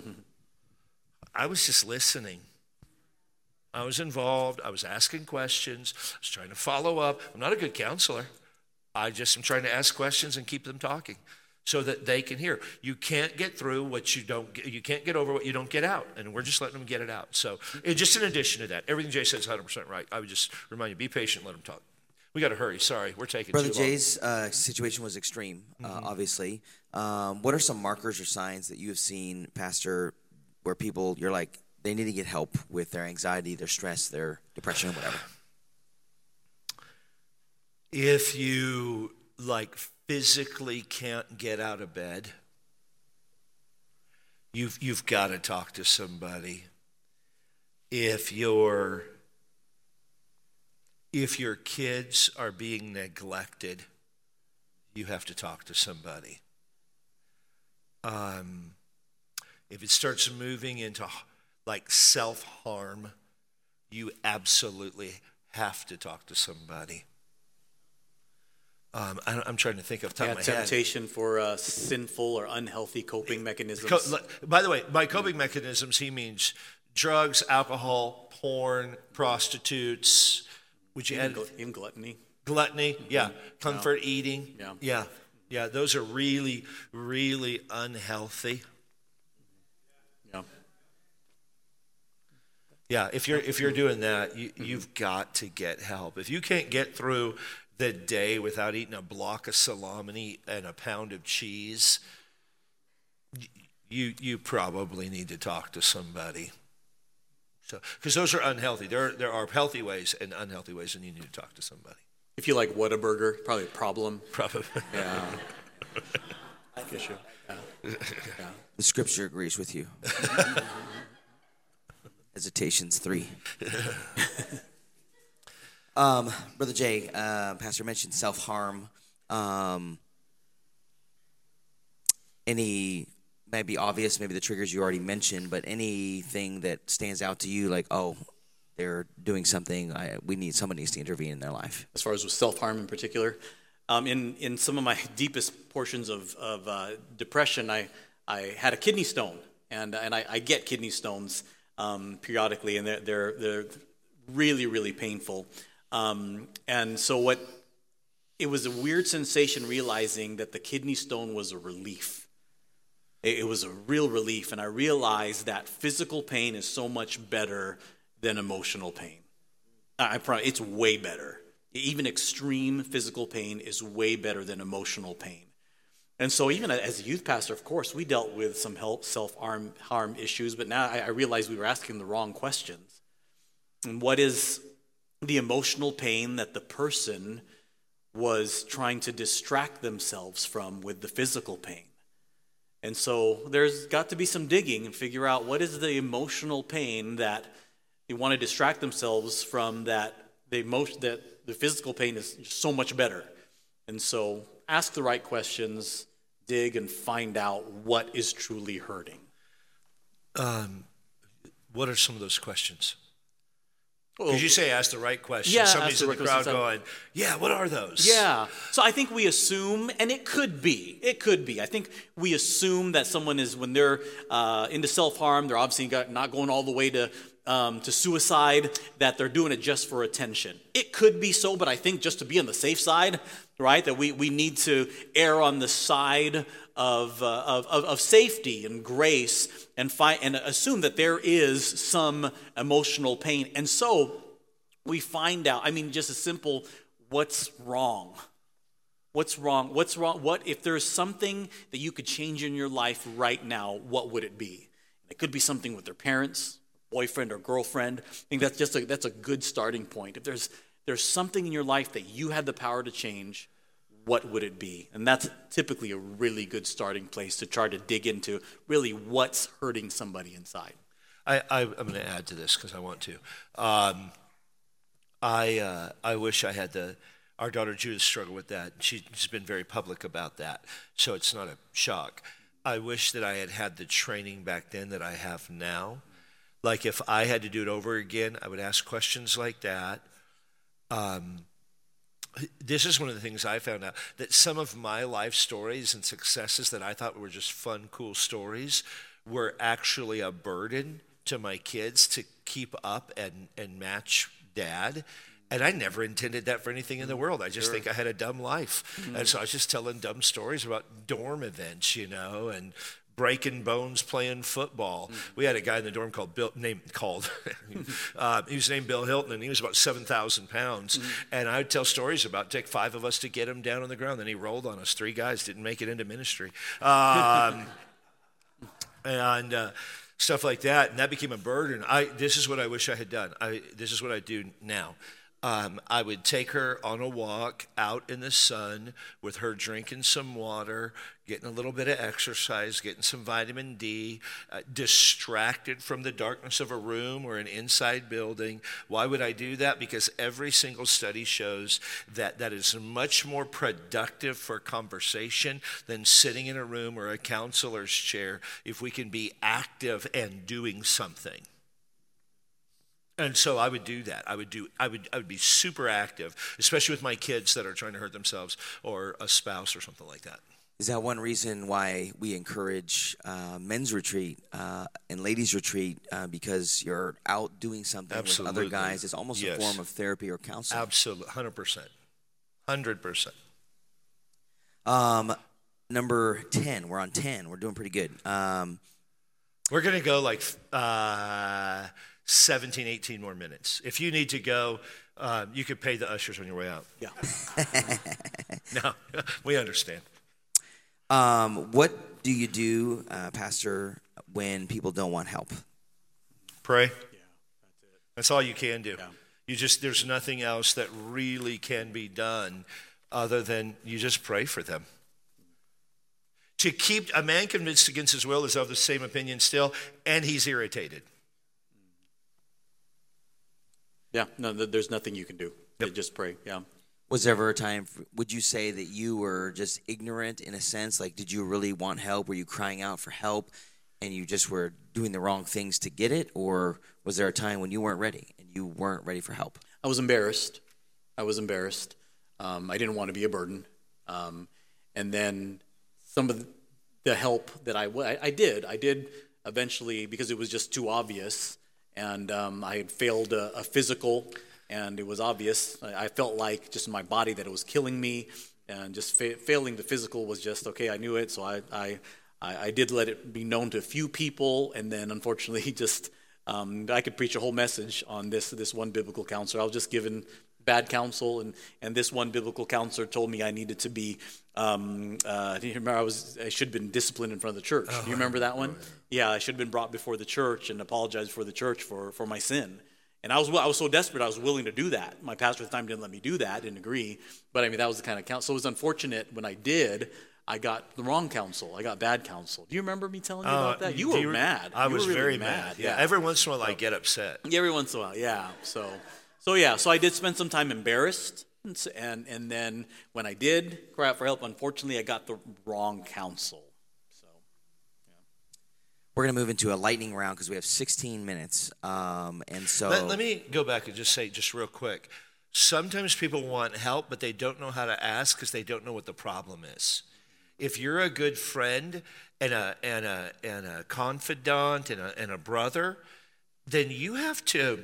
I was just listening. I was involved. I was asking questions. I was trying to follow up. I'm not a good counselor. I just am trying to ask questions and keep them talking so that they can hear. You can't get through what you don't get. You can't get over what you don't get out. And we're just letting them get it out. So just in addition to that, everything Jay said is 100% right. I would just remind you, be patient, let them talk. We got to hurry. Sorry, we're taking Brother too long. Jay's situation was extreme, obviously. What are some markers or signs that you have seen, Pastor, where people, you're like, they need to get help with their anxiety, their stress, their depression, or whatever? If you, physically can't get out of bed, you've got to talk to somebody. If your kids are being neglected, you have to talk to somebody. If it starts moving into self-harm, you absolutely have to talk to somebody. I'm trying to think of the top of my head. Temptation for sinful or unhealthy coping mechanisms. By the way, by coping mechanisms, he means drugs, alcohol, porn, prostitutes. Would you add even gluttony? Gluttony, yeah. Comfort eating, yeah. Yeah. Those are really, really unhealthy. Yeah. Yeah, if you're doing that, you've got to get help. If you can't get through the day without eating a block of salami and a pound of cheese, you probably need to talk to somebody. So, because those are unhealthy. There are healthy ways and unhealthy ways, and you need to talk to somebody. If you like Whataburger, probably a problem. Probably. Yeah. Issue. Yeah. The scripture agrees with you. Hesitations 3. Brother Jay, Pastor mentioned self-harm. Any, maybe obvious, maybe the triggers you already mentioned, but anything that stands out to you, like, oh, they're doing something, somebody needs to intervene in their life? As far as with self-harm in particular, in some of my deepest portions of depression, I had a kidney stone, and I get kidney stones periodically, and they're really, really painful. And so it was a weird sensation realizing that the kidney stone was a relief. It was a real relief, and I realized that physical pain is so much better than emotional pain. It's way better. Even extreme physical pain is way better than emotional pain. And so even as a youth pastor, of course, we dealt with some self-harm issues, but now I realized we were asking the wrong questions. And what is the emotional pain that the person was trying to distract themselves from with the physical pain? And so there's got to be some digging and figure out what is the emotional pain that they want to distract themselves from, that the physical pain is so much better. And so ask the right questions, dig, and find out what is truly hurting. What are some of those questions? Because you say ask the right questions. Yeah, somebody's in the crowd going, yeah, what are those? Yeah. So I think we assume, and it could be. I think we assume that someone is, when they're into self-harm, they're obviously not going all the way to suicide, that they're doing it just for attention. It could be so, but I think just to be on the safe side, right, that we need to err on the side of safety and grace, and assume that there is some emotional pain. And so we find out, just a simple, what's wrong? What's wrong? What if there's something that you could change in your life right now, what would it be? It could be something with their parents, boyfriend or girlfriend. I think that's a good starting point. If there's something in your life that you had the power to change, what would it be? And that's typically a really good starting place to try to dig into really what's hurting somebody inside. I'm going to add to this because I want to. I wish I had our daughter Judith struggled with that. She's been very public about that, so it's not a shock. I wish that I had the training back then that I have now. Like if I had to do it over again, I would ask questions like that. This is one of the things I found out, that some of my life stories and successes that I thought were just fun, cool stories were actually a burden to my kids to keep up and match Dad. And I never intended that for anything in the world. I just think I had a dumb life. Mm-hmm. And so I was just telling dumb stories about dorm events, and breaking bones playing football. Mm-hmm. We had a guy in the dorm he was named Bill Hilton, and he was about 7,000 pounds. Mm-hmm. And I would tell stories about, take 5 of us to get him down on the ground. Then he rolled on us. 3 guys didn't make it into ministry. And stuff like that. And that became a burden. This is what I wish I had done. This is what I do now. I would take her on a walk out in the sun with her drinking some water, getting a little bit of exercise, getting some vitamin D, distracted from the darkness of a room or an inside building. Why would I do that? Because every single study shows that is much more productive for conversation than sitting in a room or a counselor's chair if we can be active and doing something. And so I would do that. I would be super active, especially with my kids that are trying to hurt themselves or a spouse or something like that. Is that one reason why we encourage men's retreat and ladies retreat because you're out doing something with other guys? It's almost a form of therapy or counseling. Absolutely, 100%. 100%. Number 10. We're on 10. We're doing pretty good. We're going to go like 17, 18 more minutes. If you need to go, you could pay the ushers on your way out. Yeah. No, we understand. What do you do, Pastor, when people don't want help? Pray. Yeah, that's it. That's all you can do. Yeah. There's nothing else that really can be done other than you just pray for them. To keep a man convinced against his will is of the same opinion still, and he's irritated. Yeah, no, there's nothing you can do. Yep. Just pray, yeah. Was there ever a time, would you say that you were just ignorant in a sense? Like, did you really want help? Were you crying out for help and you just were doing the wrong things to get it? Or was there a time when you weren't ready and you weren't ready for help? I was embarrassed. I didn't want to be a burden. And then some of the help that I did eventually because it was just too obvious. And I had failed a physical, and it was obvious. I felt like just in my body that it was killing me, and just failing the physical was just, okay, I knew it. So I did let it be known to a few people, and then unfortunately just I could preach a whole message on this one biblical counselor. I was just given bad counsel, and this one biblical counselor told me I needed to be. I should have been disciplined in front of the church. Do you remember that one? Yeah, I should have been brought before the church and apologized before the church for my sin. And I was so desperate, I was willing to do that. My pastor at the time didn't let me do that, didn't agree. But I mean, that was the kind of counsel. So it was unfortunate when I did. I got the wrong counsel. I got bad counsel. Do you remember me telling you about that? You were mad. I was really very mad. Yeah. Every once in a while, I get upset. Every once in a while, yeah. So I did spend some time embarrassed, and then when I did cry out for help, unfortunately, I got the wrong counsel. So, yeah. We're going to move into a lightning round because we have 16 minutes, and so let me go back and just say, just real quick. Sometimes people want help, but they don't know how to ask because they don't know what the problem is. If you're a good friend and a confidant and a brother, then you have to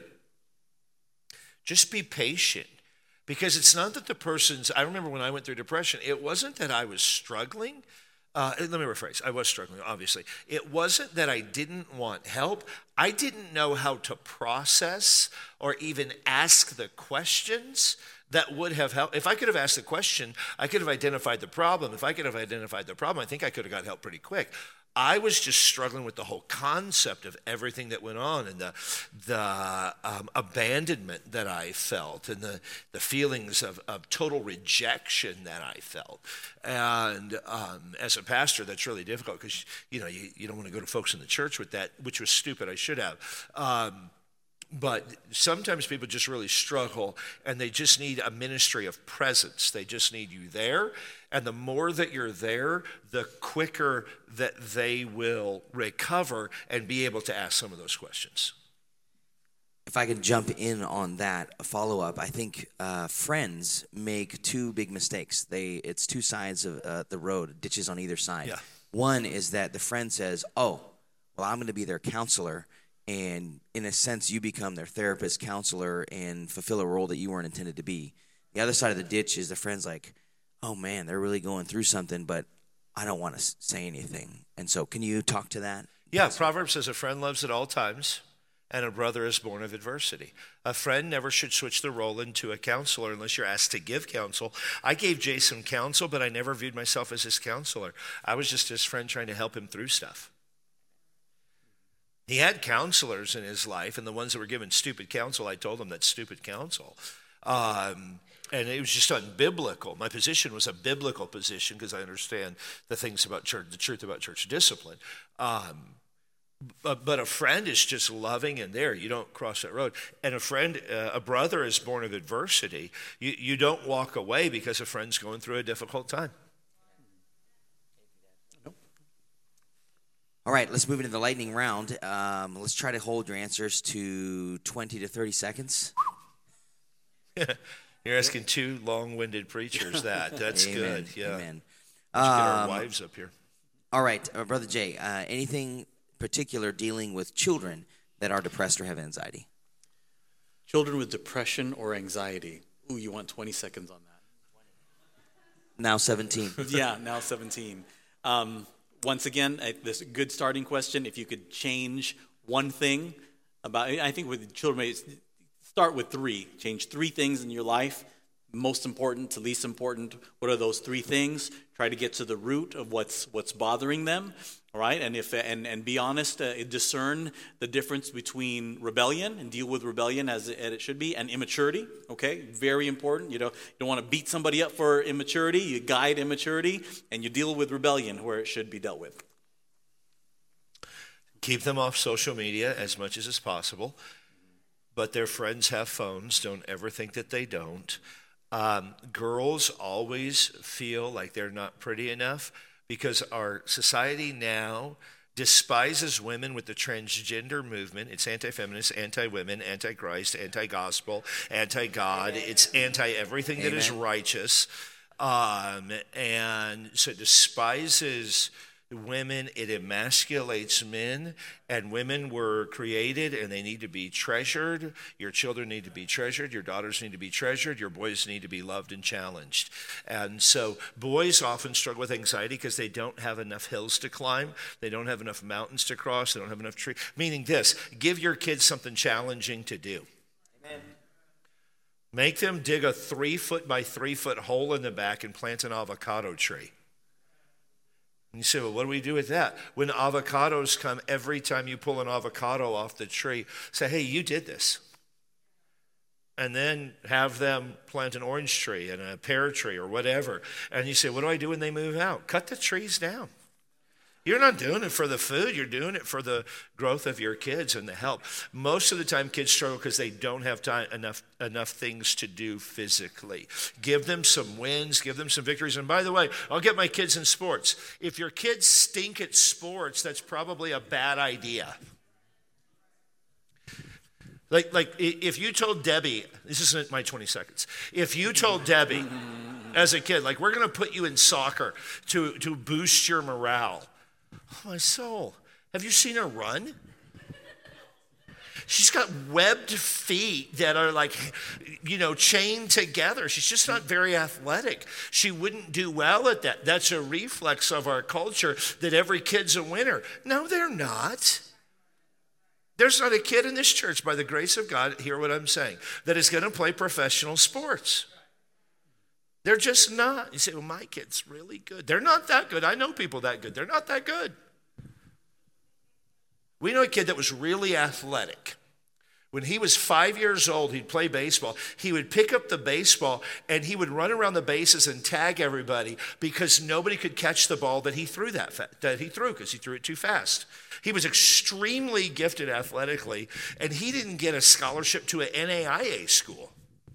just be patient, because it's not that the person's. I remember when I went through depression, it wasn't that I was struggling. Let me rephrase. I was struggling, obviously. It wasn't that I didn't want help. I didn't know how to process or even ask the questions that would have helped. If I could have asked the question, I could have identified the problem. If I could have identified the problem, I think I could have got help pretty quick. I was just struggling with the whole concept of everything that went on, and the abandonment that I felt, and the feelings of total rejection that I felt. And as a pastor, that's really difficult because you don't want to go to folks in the church with that, which was stupid. I should have. But sometimes people just really struggle, and they just need a ministry of presence. They just need you there. And the more that you're there, the quicker that they will recover and be able to ask some of those questions. If I could jump in on that, a follow-up, I think friends make two big mistakes. It's two sides of the road, ditches on either side. Yeah. One is that the friend says, oh, well, I'm going to be their counselor. And in a sense, you become their therapist, counselor, and fulfill a role that you weren't intended to be. The other side of the ditch is the friend's like, oh, man, they're really going through something, but I don't want to say anything. And so can you talk to that? Yeah, Proverbs says a friend loves at all times, and a brother is born of adversity. A friend never should switch the role into a counselor unless you're asked to give counsel. I gave Jason counsel, but I never viewed myself as his counselor. I was just his friend trying to help him through stuff. He had counselors in his life, and the ones that were given stupid counsel, I told them that's stupid counsel. And it was just unbiblical. My position was a biblical position because I understand the things about church, the truth about church discipline. But a friend is just loving and there. You don't cross that road. And a friend, a brother is born of adversity. You don't walk away because a friend's going through a difficult time. All right, let's move into the lightning round. Let's try to hold your answers to 20 to 30 seconds. You're asking two long-winded preachers that. That's Amen. good. Yeah. Amen. We should get our wives up here. All right, Brother Jay, anything particular dealing with children that are depressed or have anxiety? Children with depression or anxiety. Ooh, you want 20 seconds on that? Now 17. Yeah, now 17. Once again, this is a good starting question. If you could change one thing about, I think with children, start with 3. Change 3 things in your life, most important to least important. What are those 3 things? Try to get to the root of what's bothering them, all right? And be honest, discern the difference between rebellion and deal with rebellion as it should be, and immaturity, okay? Very important. You don't want to beat somebody up for immaturity. You guide immaturity, and you deal with rebellion where it should be dealt with. Keep them off social media as much as is possible. But their friends have phones. Don't ever think that they don't. Girls always feel like they're not pretty enough because our society now despises women with the transgender movement. It's anti-feminist, anti-women, anti-Christ, anti-gospel, anti-God. It's anti-everything that is righteous. And so it despises women, it emasculates men, and women were created and they need to be treasured. Your children need to be treasured, your daughters need to be treasured, your boys need to be loved and challenged. And so boys often struggle with anxiety because they don't have enough hills to climb, they don't have enough mountains to cross, they don't have enough trees. Meaning this, give your kids something challenging to do. Amen. Make them dig a 3-foot by 3-foot hole in the back and plant an avocado tree. And you say, well, what do we do with that? When avocados come, every time you pull an avocado off the tree, say, hey, you did this. And then have them plant an orange tree and a pear tree or whatever. And you say, what do I do when they move out? Cut the trees down. You're not doing it for the food. You're doing it for the growth of your kids and the help. Most of the time, kids struggle because they don't have time enough things to do physically. Give them some wins. Give them some victories. And by the way, I'll get my kids in sports. If your kids stink at sports, that's probably a bad idea. Like if you told Debbie, this isn't my 20 seconds. If you told Debbie as a kid, like we're going to put you in soccer to boost your morale. Oh, my soul. Have you seen her run? She's got webbed feet that are like, chained together. She's just not very athletic. She wouldn't do well at that. That's a reflex of our culture that every kid's a winner. No, they're not. There's not a kid in this church, by the grace of God, hear what I'm saying, that is going to play professional sports. They're just not. You say, well, my kid's really good. They're not that good. I know people that good. They're not that good. We know a kid that was really athletic. When he was 5 years old, he'd play baseball. He would pick up the baseball and he would run around the bases and tag everybody because nobody could catch the ball that he threw because he threw it too fast. He was extremely gifted athletically, and he didn't get a scholarship to an NAIA school.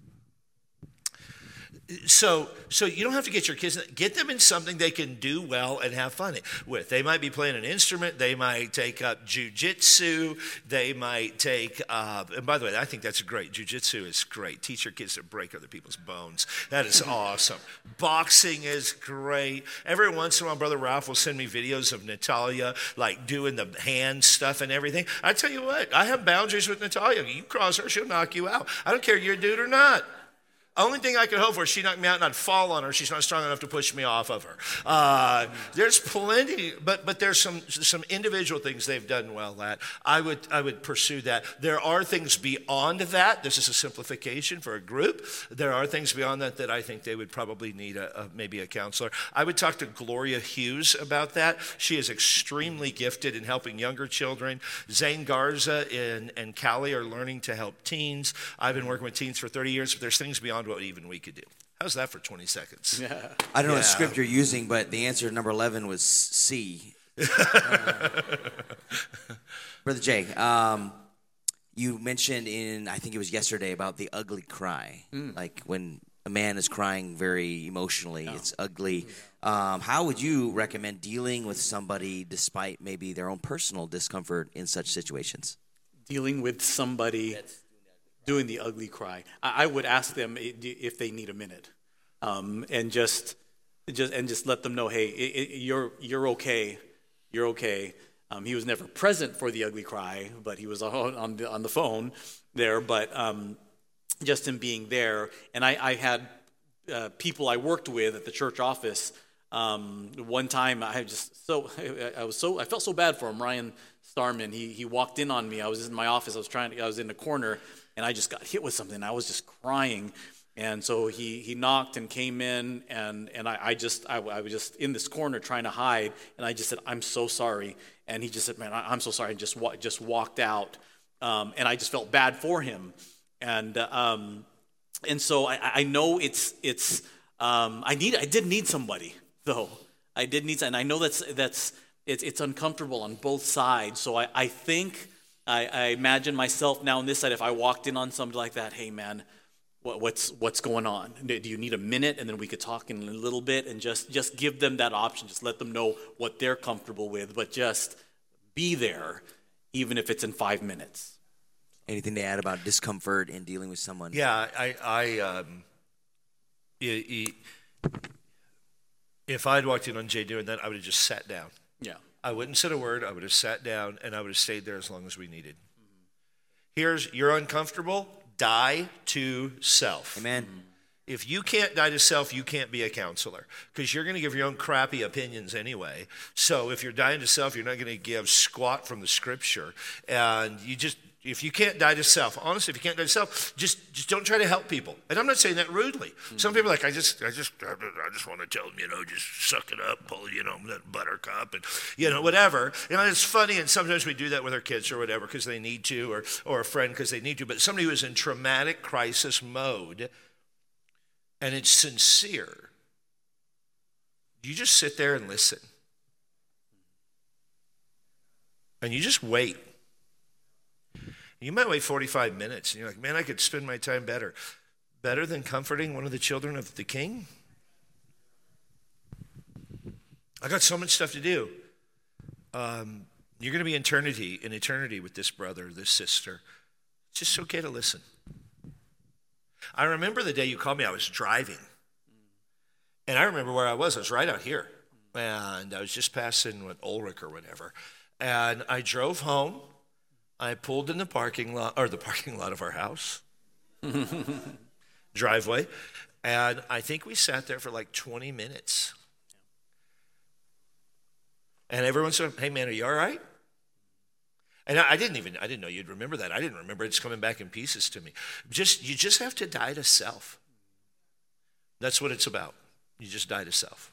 So you don't have to get your kids, get them in something they can do well and have fun with. They might be playing an instrument. They might take up jiu-jitsu. They might take, and by the way, I think that's great. Jiu-jitsu is great. Teach your kids to break other people's bones. That is awesome. Boxing is great. Every once in a while, Brother Ralph will send me videos of Natalia, like doing the hand stuff and everything. I tell you what, I have boundaries with Natalia. You cross her, she'll knock you out. I don't care if you're a dude or not. Only thing I could hope for is she knocked me out and I'd fall on her. She's not strong enough to push me off of her. There's plenty, but there's some individual things they've done well at. I would pursue that. There are things beyond that. This is a simplification for a group. There are things beyond that I think they would probably need maybe a counselor. I would talk to Gloria Hughes about that. She is extremely gifted in helping younger children. Zane Garza and Callie are learning to help teens. I've been working with teens for 30 years, but there's things beyond what even we could do. How's that for 20 seconds? Yeah. I don't know what script you're using, but the answer number 11 was C. Brother Jay, you mentioned I think it was yesterday, about the ugly cry. Like when a man is crying very emotionally. It's ugly. How would you recommend dealing with somebody despite maybe their own personal discomfort in such situations? Dealing with somebody doing the ugly cry, I would ask them if they need a minute, and just let them know, hey, you're okay, you're okay. He was never present for the ugly cry, but he was on the phone there. But just in being there, and I had people I worked with at the church office. One time, I felt so bad for him. Ryan Starman, he walked in on me. I was in my office. I was in the corner, and I just got hit with something. I was just crying. And so he knocked and came in, and I was just in this corner trying to hide, and I just said, I'm so sorry. And he just said, man, I'm so sorry, and just walked out. And I just felt bad for him. And so I know I did need somebody, though. I did need, and I know it's uncomfortable on both sides. So I think I imagine myself now on this side, if I walked in on somebody like that, hey man, what's going on? Do you need a minute? And then we could talk in a little bit, and just give them that option. Just let them know what they're comfortable with, but just be there, even if it's in 5 minutes. Anything to add about discomfort in dealing with someone? Yeah, if I'd walked in on Jay doing that, I would have just sat down. Yeah. I wouldn't said a word. I would have sat down, and I would have stayed there as long as we needed. You're uncomfortable. Die to self. Amen. If you can't die to self, you can't be a counselor, because you're going to give your own crappy opinions anyway. So if you're dying to self, you're not going to give squat from the scripture. And if you can't die to self, honestly, if you can't die to self, just don't try to help people. And I'm not saying that rudely. Some people are like, I just want to tell them, just suck it up, pull, that buttercup, and, whatever. It's funny, and sometimes we do that with our kids or whatever because they need to, or a friend because they need to. But somebody who is in traumatic crisis mode, and it's sincere, you just sit there and listen. And you just wait. You might wait 45 minutes, and you're like, man, I could spend my time better. Better than comforting one of the children of the king? I got so much stuff to do. You're going to be in eternity with this brother, this sister. It's just okay to listen. I remember the day you called me. I was driving. And I remember where I was. I was right out here. And I was just passing with Ulrich or whatever. And I drove home. I pulled in the parking lot of our house, driveway, and I think we sat there for like 20 minutes. And everyone said, hey man, are you all right? And I didn't know you'd remember that. I didn't remember. It's coming back in pieces to me. You just have to die to self. That's what it's about. You just die to self.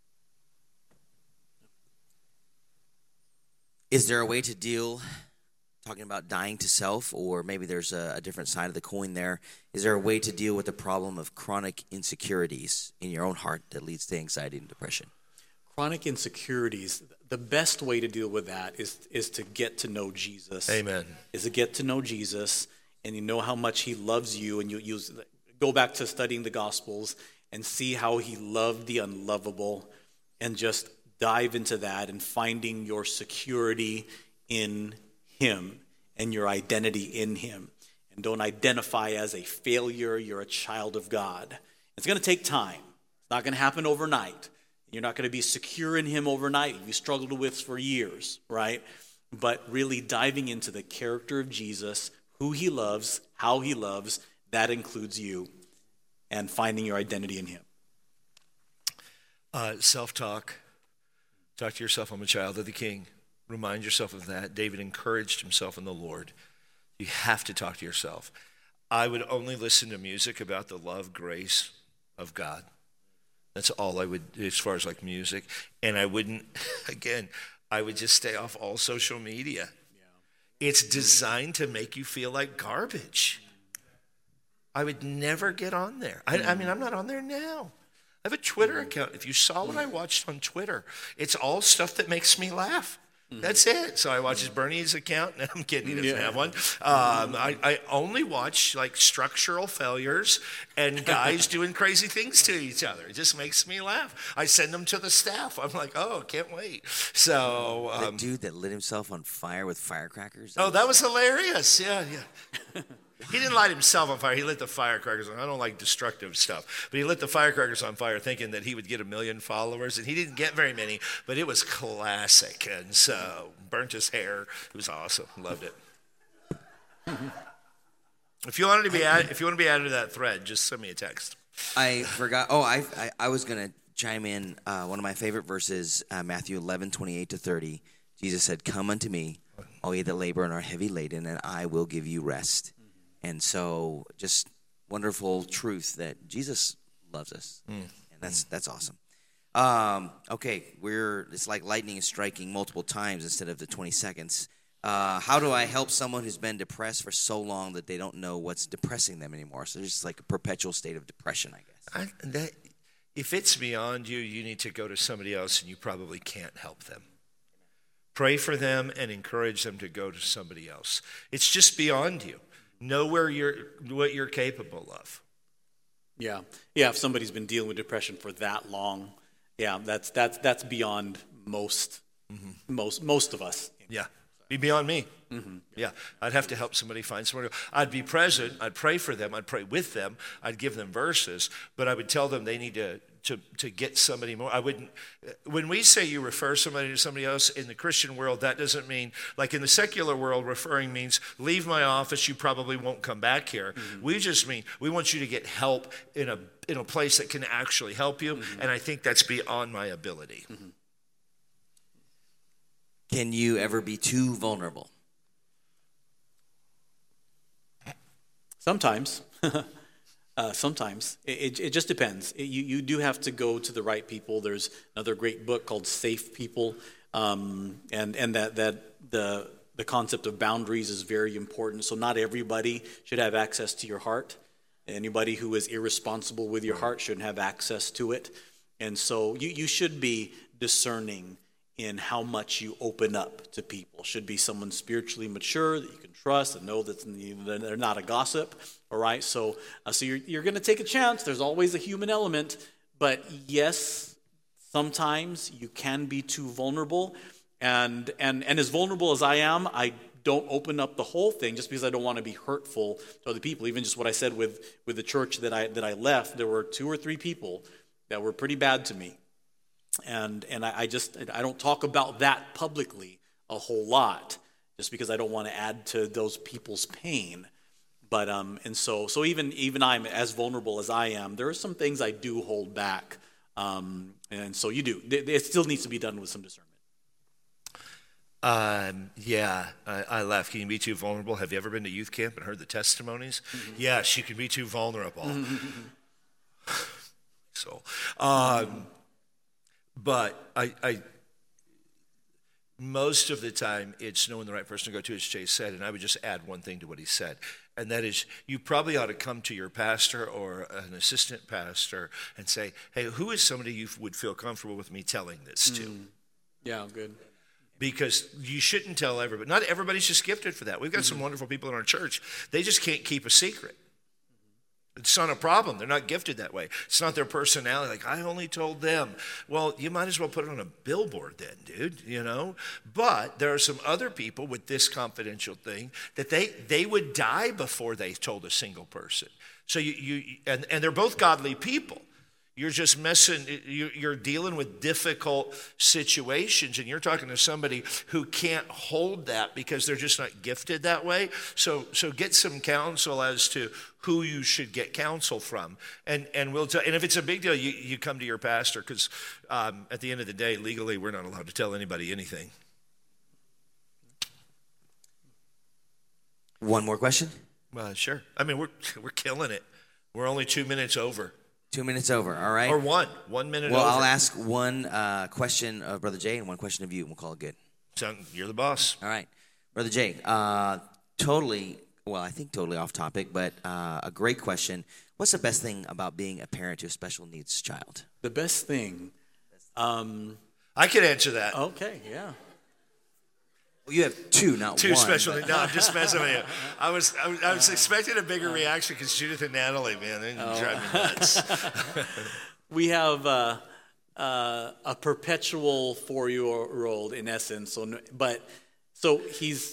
Is there a way to deal, talking about dying to self, or maybe there's a different side of the coin there, is there a way to deal with the problem of chronic insecurities in your own heart that leads to anxiety and depression? Chronic insecurities, the best way to deal with that is to get to know Jesus. Amen. Is to get to know Jesus, and you know how much he loves you, and you go back to studying the Gospels and see how he loved the unlovable, and just dive into that and finding your security in him and your identity in him. And don't identify as a failure. You're a child of God. It's going to take time. It's not going to happen overnight. You're not going to be secure in him overnight. You struggled with for years, right? But really diving into the character of Jesus, who he loves, how he loves, that includes you, and finding your identity in him. Self-talk. Talk to yourself, I'm a child of the King. Remind yourself of that. David encouraged himself in the Lord. You have to talk to yourself. I would only listen to music about the love, grace of God. That's all I would, as far as like music. And I wouldn't, again, I would just stay off all social media. Yeah. It's designed to make you feel like garbage. I would never get on there. I mean, I'm not on there now. I have a Twitter account. If you saw what I watched on Twitter, it's all stuff that makes me laugh. That's it. So I watch his Bernie's account. No, I'm kidding. He doesn't have one. I only watch like structural failures and guys doing crazy things to each other. It just makes me laugh. I send them to the staff. I'm like, oh, can't wait. So the dude that lit himself on fire with firecrackers. That was hilarious. Yeah. He didn't light himself on fire. He lit the firecrackers on. I don't like destructive stuff. But he lit the firecrackers on fire thinking that he would get 1 million followers. And he didn't get very many, but it was classic. And so burnt his hair. It was awesome. Loved it. If you want to be added to that thread, just send me a text. I forgot. Oh, I was going to chime in. One of my favorite verses, Matthew 11:28-30. Jesus said, "Come unto me, all ye that labor and are heavy laden, and I will give you rest." And so just wonderful truth that Jesus loves us. And that's awesome. Okay, it's like lightning is striking multiple times instead of the 20 seconds. How do I help someone who's been depressed for so long that they don't know what's depressing them anymore? So there's just like a perpetual state of depression, I guess. If it's beyond you, you need to go to somebody else, and you probably can't help them. Pray for them and encourage them to go to somebody else. It's just beyond you. Know what you're capable of. Yeah. If somebody's been dealing with depression for that long, that's beyond most of us. Yeah, be beyond me. Yeah, I'd have to help somebody find somewhere to go. I'd be present. I'd pray for them. I'd pray with them. I'd give them verses, but I would tell them they need to get somebody more. I wouldn't. When we say you refer somebody to somebody else in the Christian world, that doesn't mean, like in the secular world, referring means leave my office. You probably won't come back here. We just mean we want you to get help in a place that can actually help you, and I think that's beyond my ability. Can you ever be too vulnerable? Sometimes. Sometimes. It just depends. You do have to go to the right people. There's another great book called Safe People, and that the concept of boundaries is very important. So not everybody should have access to your heart. Anybody who is irresponsible with your heart shouldn't have access to it. And so you should be discerning in how much you open up to people. Should be someone spiritually mature that you can trust and know that they're not a gossip. All right, so you're going to take a chance. There's always a human element, but yes, sometimes you can be too vulnerable. And as vulnerable as I am, I don't open up the whole thing just because I don't want to be hurtful to other people. Even just what I said with the church that I left, there were 2 or 3 people that were pretty bad to me. And I don't talk about that publicly a whole lot just because I don't want to add to those people's pain. But and so even I'm as vulnerable as I am, there are some things I do hold back. And so you do. It still needs to be done with some discernment. I laugh. Can you be too vulnerable? Have you ever been to youth camp and heard the testimonies? Yes, you can be too vulnerable. But I most of the time it's knowing the right person to go to, as Jay said, and I would just add one thing to what he said, and that is you probably ought to come to your pastor or an assistant pastor and say, hey, who is somebody you would feel comfortable with me telling this to? Yeah, good. Because you shouldn't tell everybody. Not everybody's just gifted for that. We've got some wonderful people in our church. They just can't keep a secret. It's not a problem. They're not gifted that way. It's not their personality. Like, I only told them. Well, you might as well put it on a billboard then, dude, you know? But there are some other people with this confidential thing that they would die before they told a single person. So and they're both godly people. You're just you're dealing with difficult situations, and you're talking to somebody who can't hold that because they're just not gifted that way. So get some counsel as to who you should get counsel from. And we'll tell, and if it's a big deal, you come to your pastor, because at the end of the day, legally, we're not allowed to tell anybody anything. One more question? Sure. I mean, we're killing it. We're only 2 minutes over. 2 minutes over, all right? Or 1 minute over. Well, I'll ask one question of Brother Jay and one question of you, and we'll call it good. So you're the boss. All right. Brother Jay, totally off topic, but a great question. What's the best thing about being a parent to a special needs child? The best thing? I could answer that. Okay, yeah. Well, you have two, not Two one. special but- needs. No, I'm just messing with you. I was expecting a bigger reaction because Judith and Natalie, man, they drive me nuts. We have a perpetual 4-year-old in essence. So he's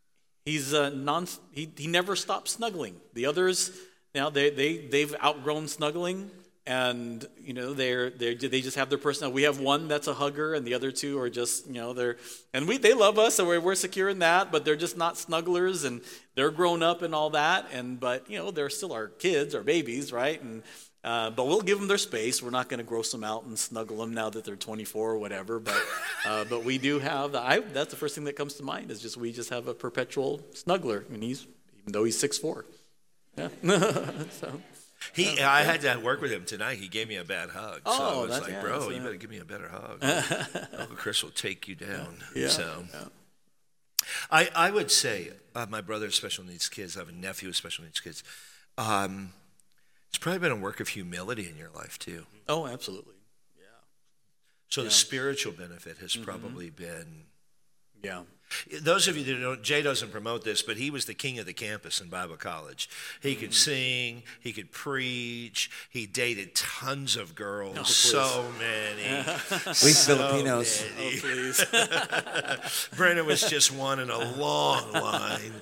he never stops snuggling. The others now they've outgrown snuggling, and they just have their personality. We have one that's a hugger, and the other two are just they love us, and we're secure in that, but they're just not snugglers, and they're grown up and all that, but they're still our kids, our babies, right? And but we'll give them their space. We're not going to gross them out and snuggle them now that they're 24 or whatever. But we do have that's the first thing that comes to mind is we just have a perpetual snuggler, and even though he's 6'4". Yeah. So. I had to work with him tonight. He gave me a bad hug. So I was like, bro, you yeah. better give me a better hug. Uncle Chris will take you down. Yeah. So I would say my brother has special needs kids. I have a nephew with special needs kids. It's probably been a work of humility in your life too. Oh, absolutely. Yeah. So the spiritual benefit has probably been. Yeah. Those of you that don't, Jay doesn't promote this, but he was the king of the campus in Bible college. He could sing, he could preach, he dated tons of girls, so many. We Filipinos. Many. Oh, please. Brennan was just one in a long line.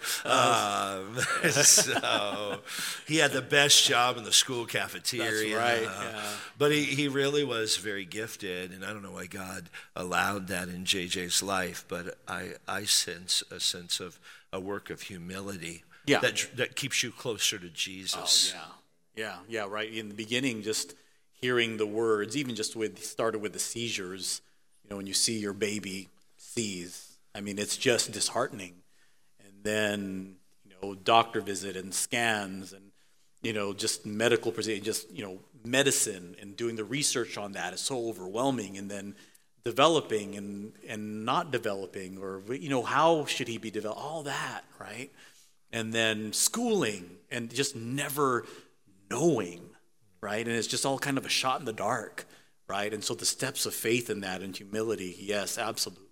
So he had the best job in the school cafeteria. That's right, yeah. But he really was very gifted, and I don't know why God allowed that in JJ's life, but I sense a sense of a work of humility that keeps you closer to Jesus. Oh, yeah, right. In the beginning, just hearing the words, even just started with the seizures, when you see your baby seize, I mean, it's just disheartening. And then, doctor visit and scans and, just medical procedure, just, medicine and doing the research on that is so overwhelming. And then developing and not developing, or how should he be developed, all that, right? And then schooling and just never knowing, right? And it's just all kind of a shot in the dark, right? And so the steps of faith in that and humility, yes, absolutely.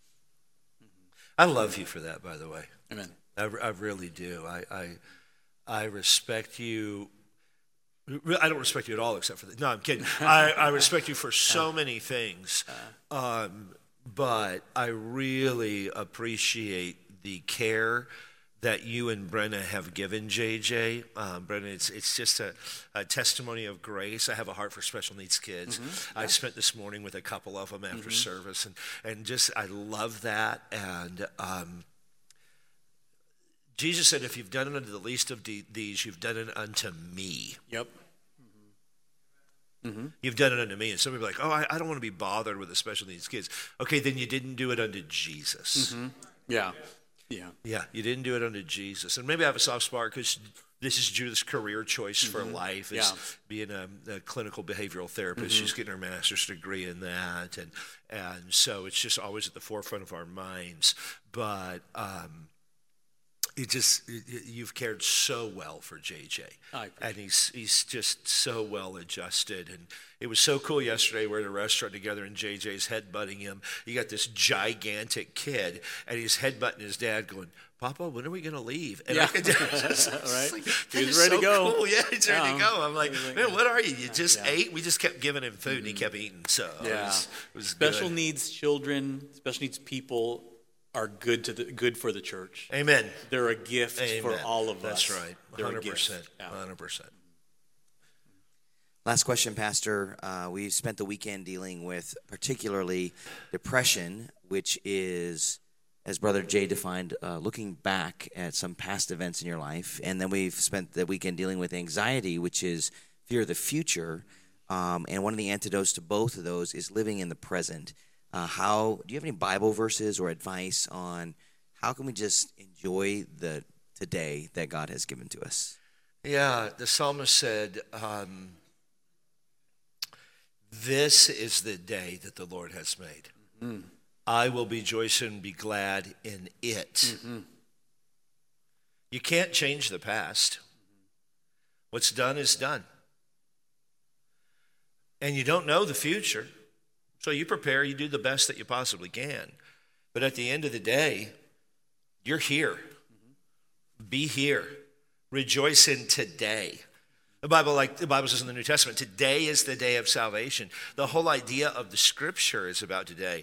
I love you for that, by the way. Amen. I really do. I respect you. I don't respect you at all, except for that. No, I'm kidding. I respect you for so many things, but I really appreciate the care that you and Brenna have given JJ. Brenna, it's just a testimony of grace. I have a heart for special needs kids. Mm-hmm. I spent this morning with a couple of them after service, and just I love that. And Jesus said, if you've done it unto the least of these, you've done it unto me. Yep. Mm-hmm. You've done it unto me. And some people are like, oh, I don't want to be bothered with the special needs kids. Okay, then you didn't do it unto Jesus. Mm-hmm. Yeah. Yeah, you didn't do it unto Jesus. And maybe I have a soft spot because this is Judith's career choice for life, is being a clinical behavioral therapist. She's getting her master's degree in that. And so it's just always at the forefront of our minds. But you've cared so well for JJ, and he's just so well adjusted. And it was so cool yesterday. We're at a restaurant together, and JJ's headbutting him. You got this gigantic kid, and he's headbutting his dad, going, "Papa, when are we going to leave?" And I could just, right? Like, He's ready to go. Cool. Yeah, he's ready to go. I'm like, man, what are you? You just ate? We just kept giving him food, and he kept eating. So it was special good. needs children, special needs people are good for the church. Amen. They're a gift for all of us. us. That's right. 100%. 100%. Last question, Pastor. We spent the weekend dealing with particularly depression, which is, as Brother Jay defined, looking back at some past events in your life. And then we've spent the weekend dealing with anxiety, which is fear of the future. And one of the antidotes to both of those is living in the present. Do you have any Bible verses or advice on how can we just enjoy the today that God has given to us? Yeah, the psalmist said, this is the day that the Lord has made. Mm-hmm. I will rejoice and be glad in it. Mm-hmm. You can't change the past. What's done is done. And you don't know the future. So you prepare, you do the best that you possibly can. But at the end of the day, You're here. Be here. Rejoice in today. The Bible says in the New Testament, today is the day of salvation. The whole idea of the scripture is about today.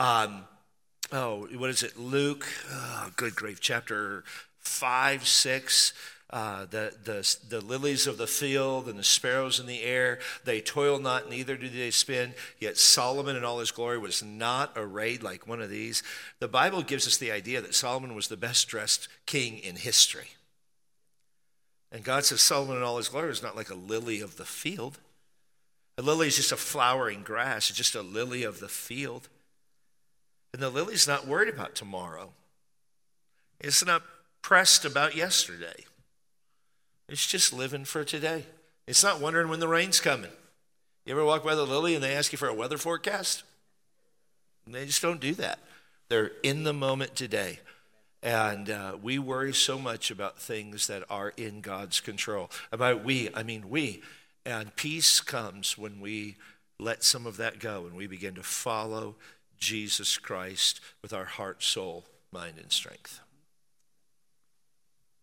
What is it? Luke, good grief, chapter 5, 6. The lilies of the field and the sparrows in the air, they toil not, neither do they spin. Yet Solomon in all his glory was not arrayed like one of these. The Bible gives us the idea that Solomon was the best dressed king in history. And God says Solomon in all his glory is not like a lily of the field. A lily is just a flowering grass. It's just a lily of the field. And the lily's not worried about tomorrow. It's not pressed about yesterday. It's just living for today. It's not wondering when the rain's coming. You ever walk by the lily and they ask you for a weather forecast? And they just don't do that. They're in the moment today. And we worry so much about things that are in God's control. About we. And peace comes when we let some of that go and we begin to follow Jesus Christ with our heart, soul, mind, and strength.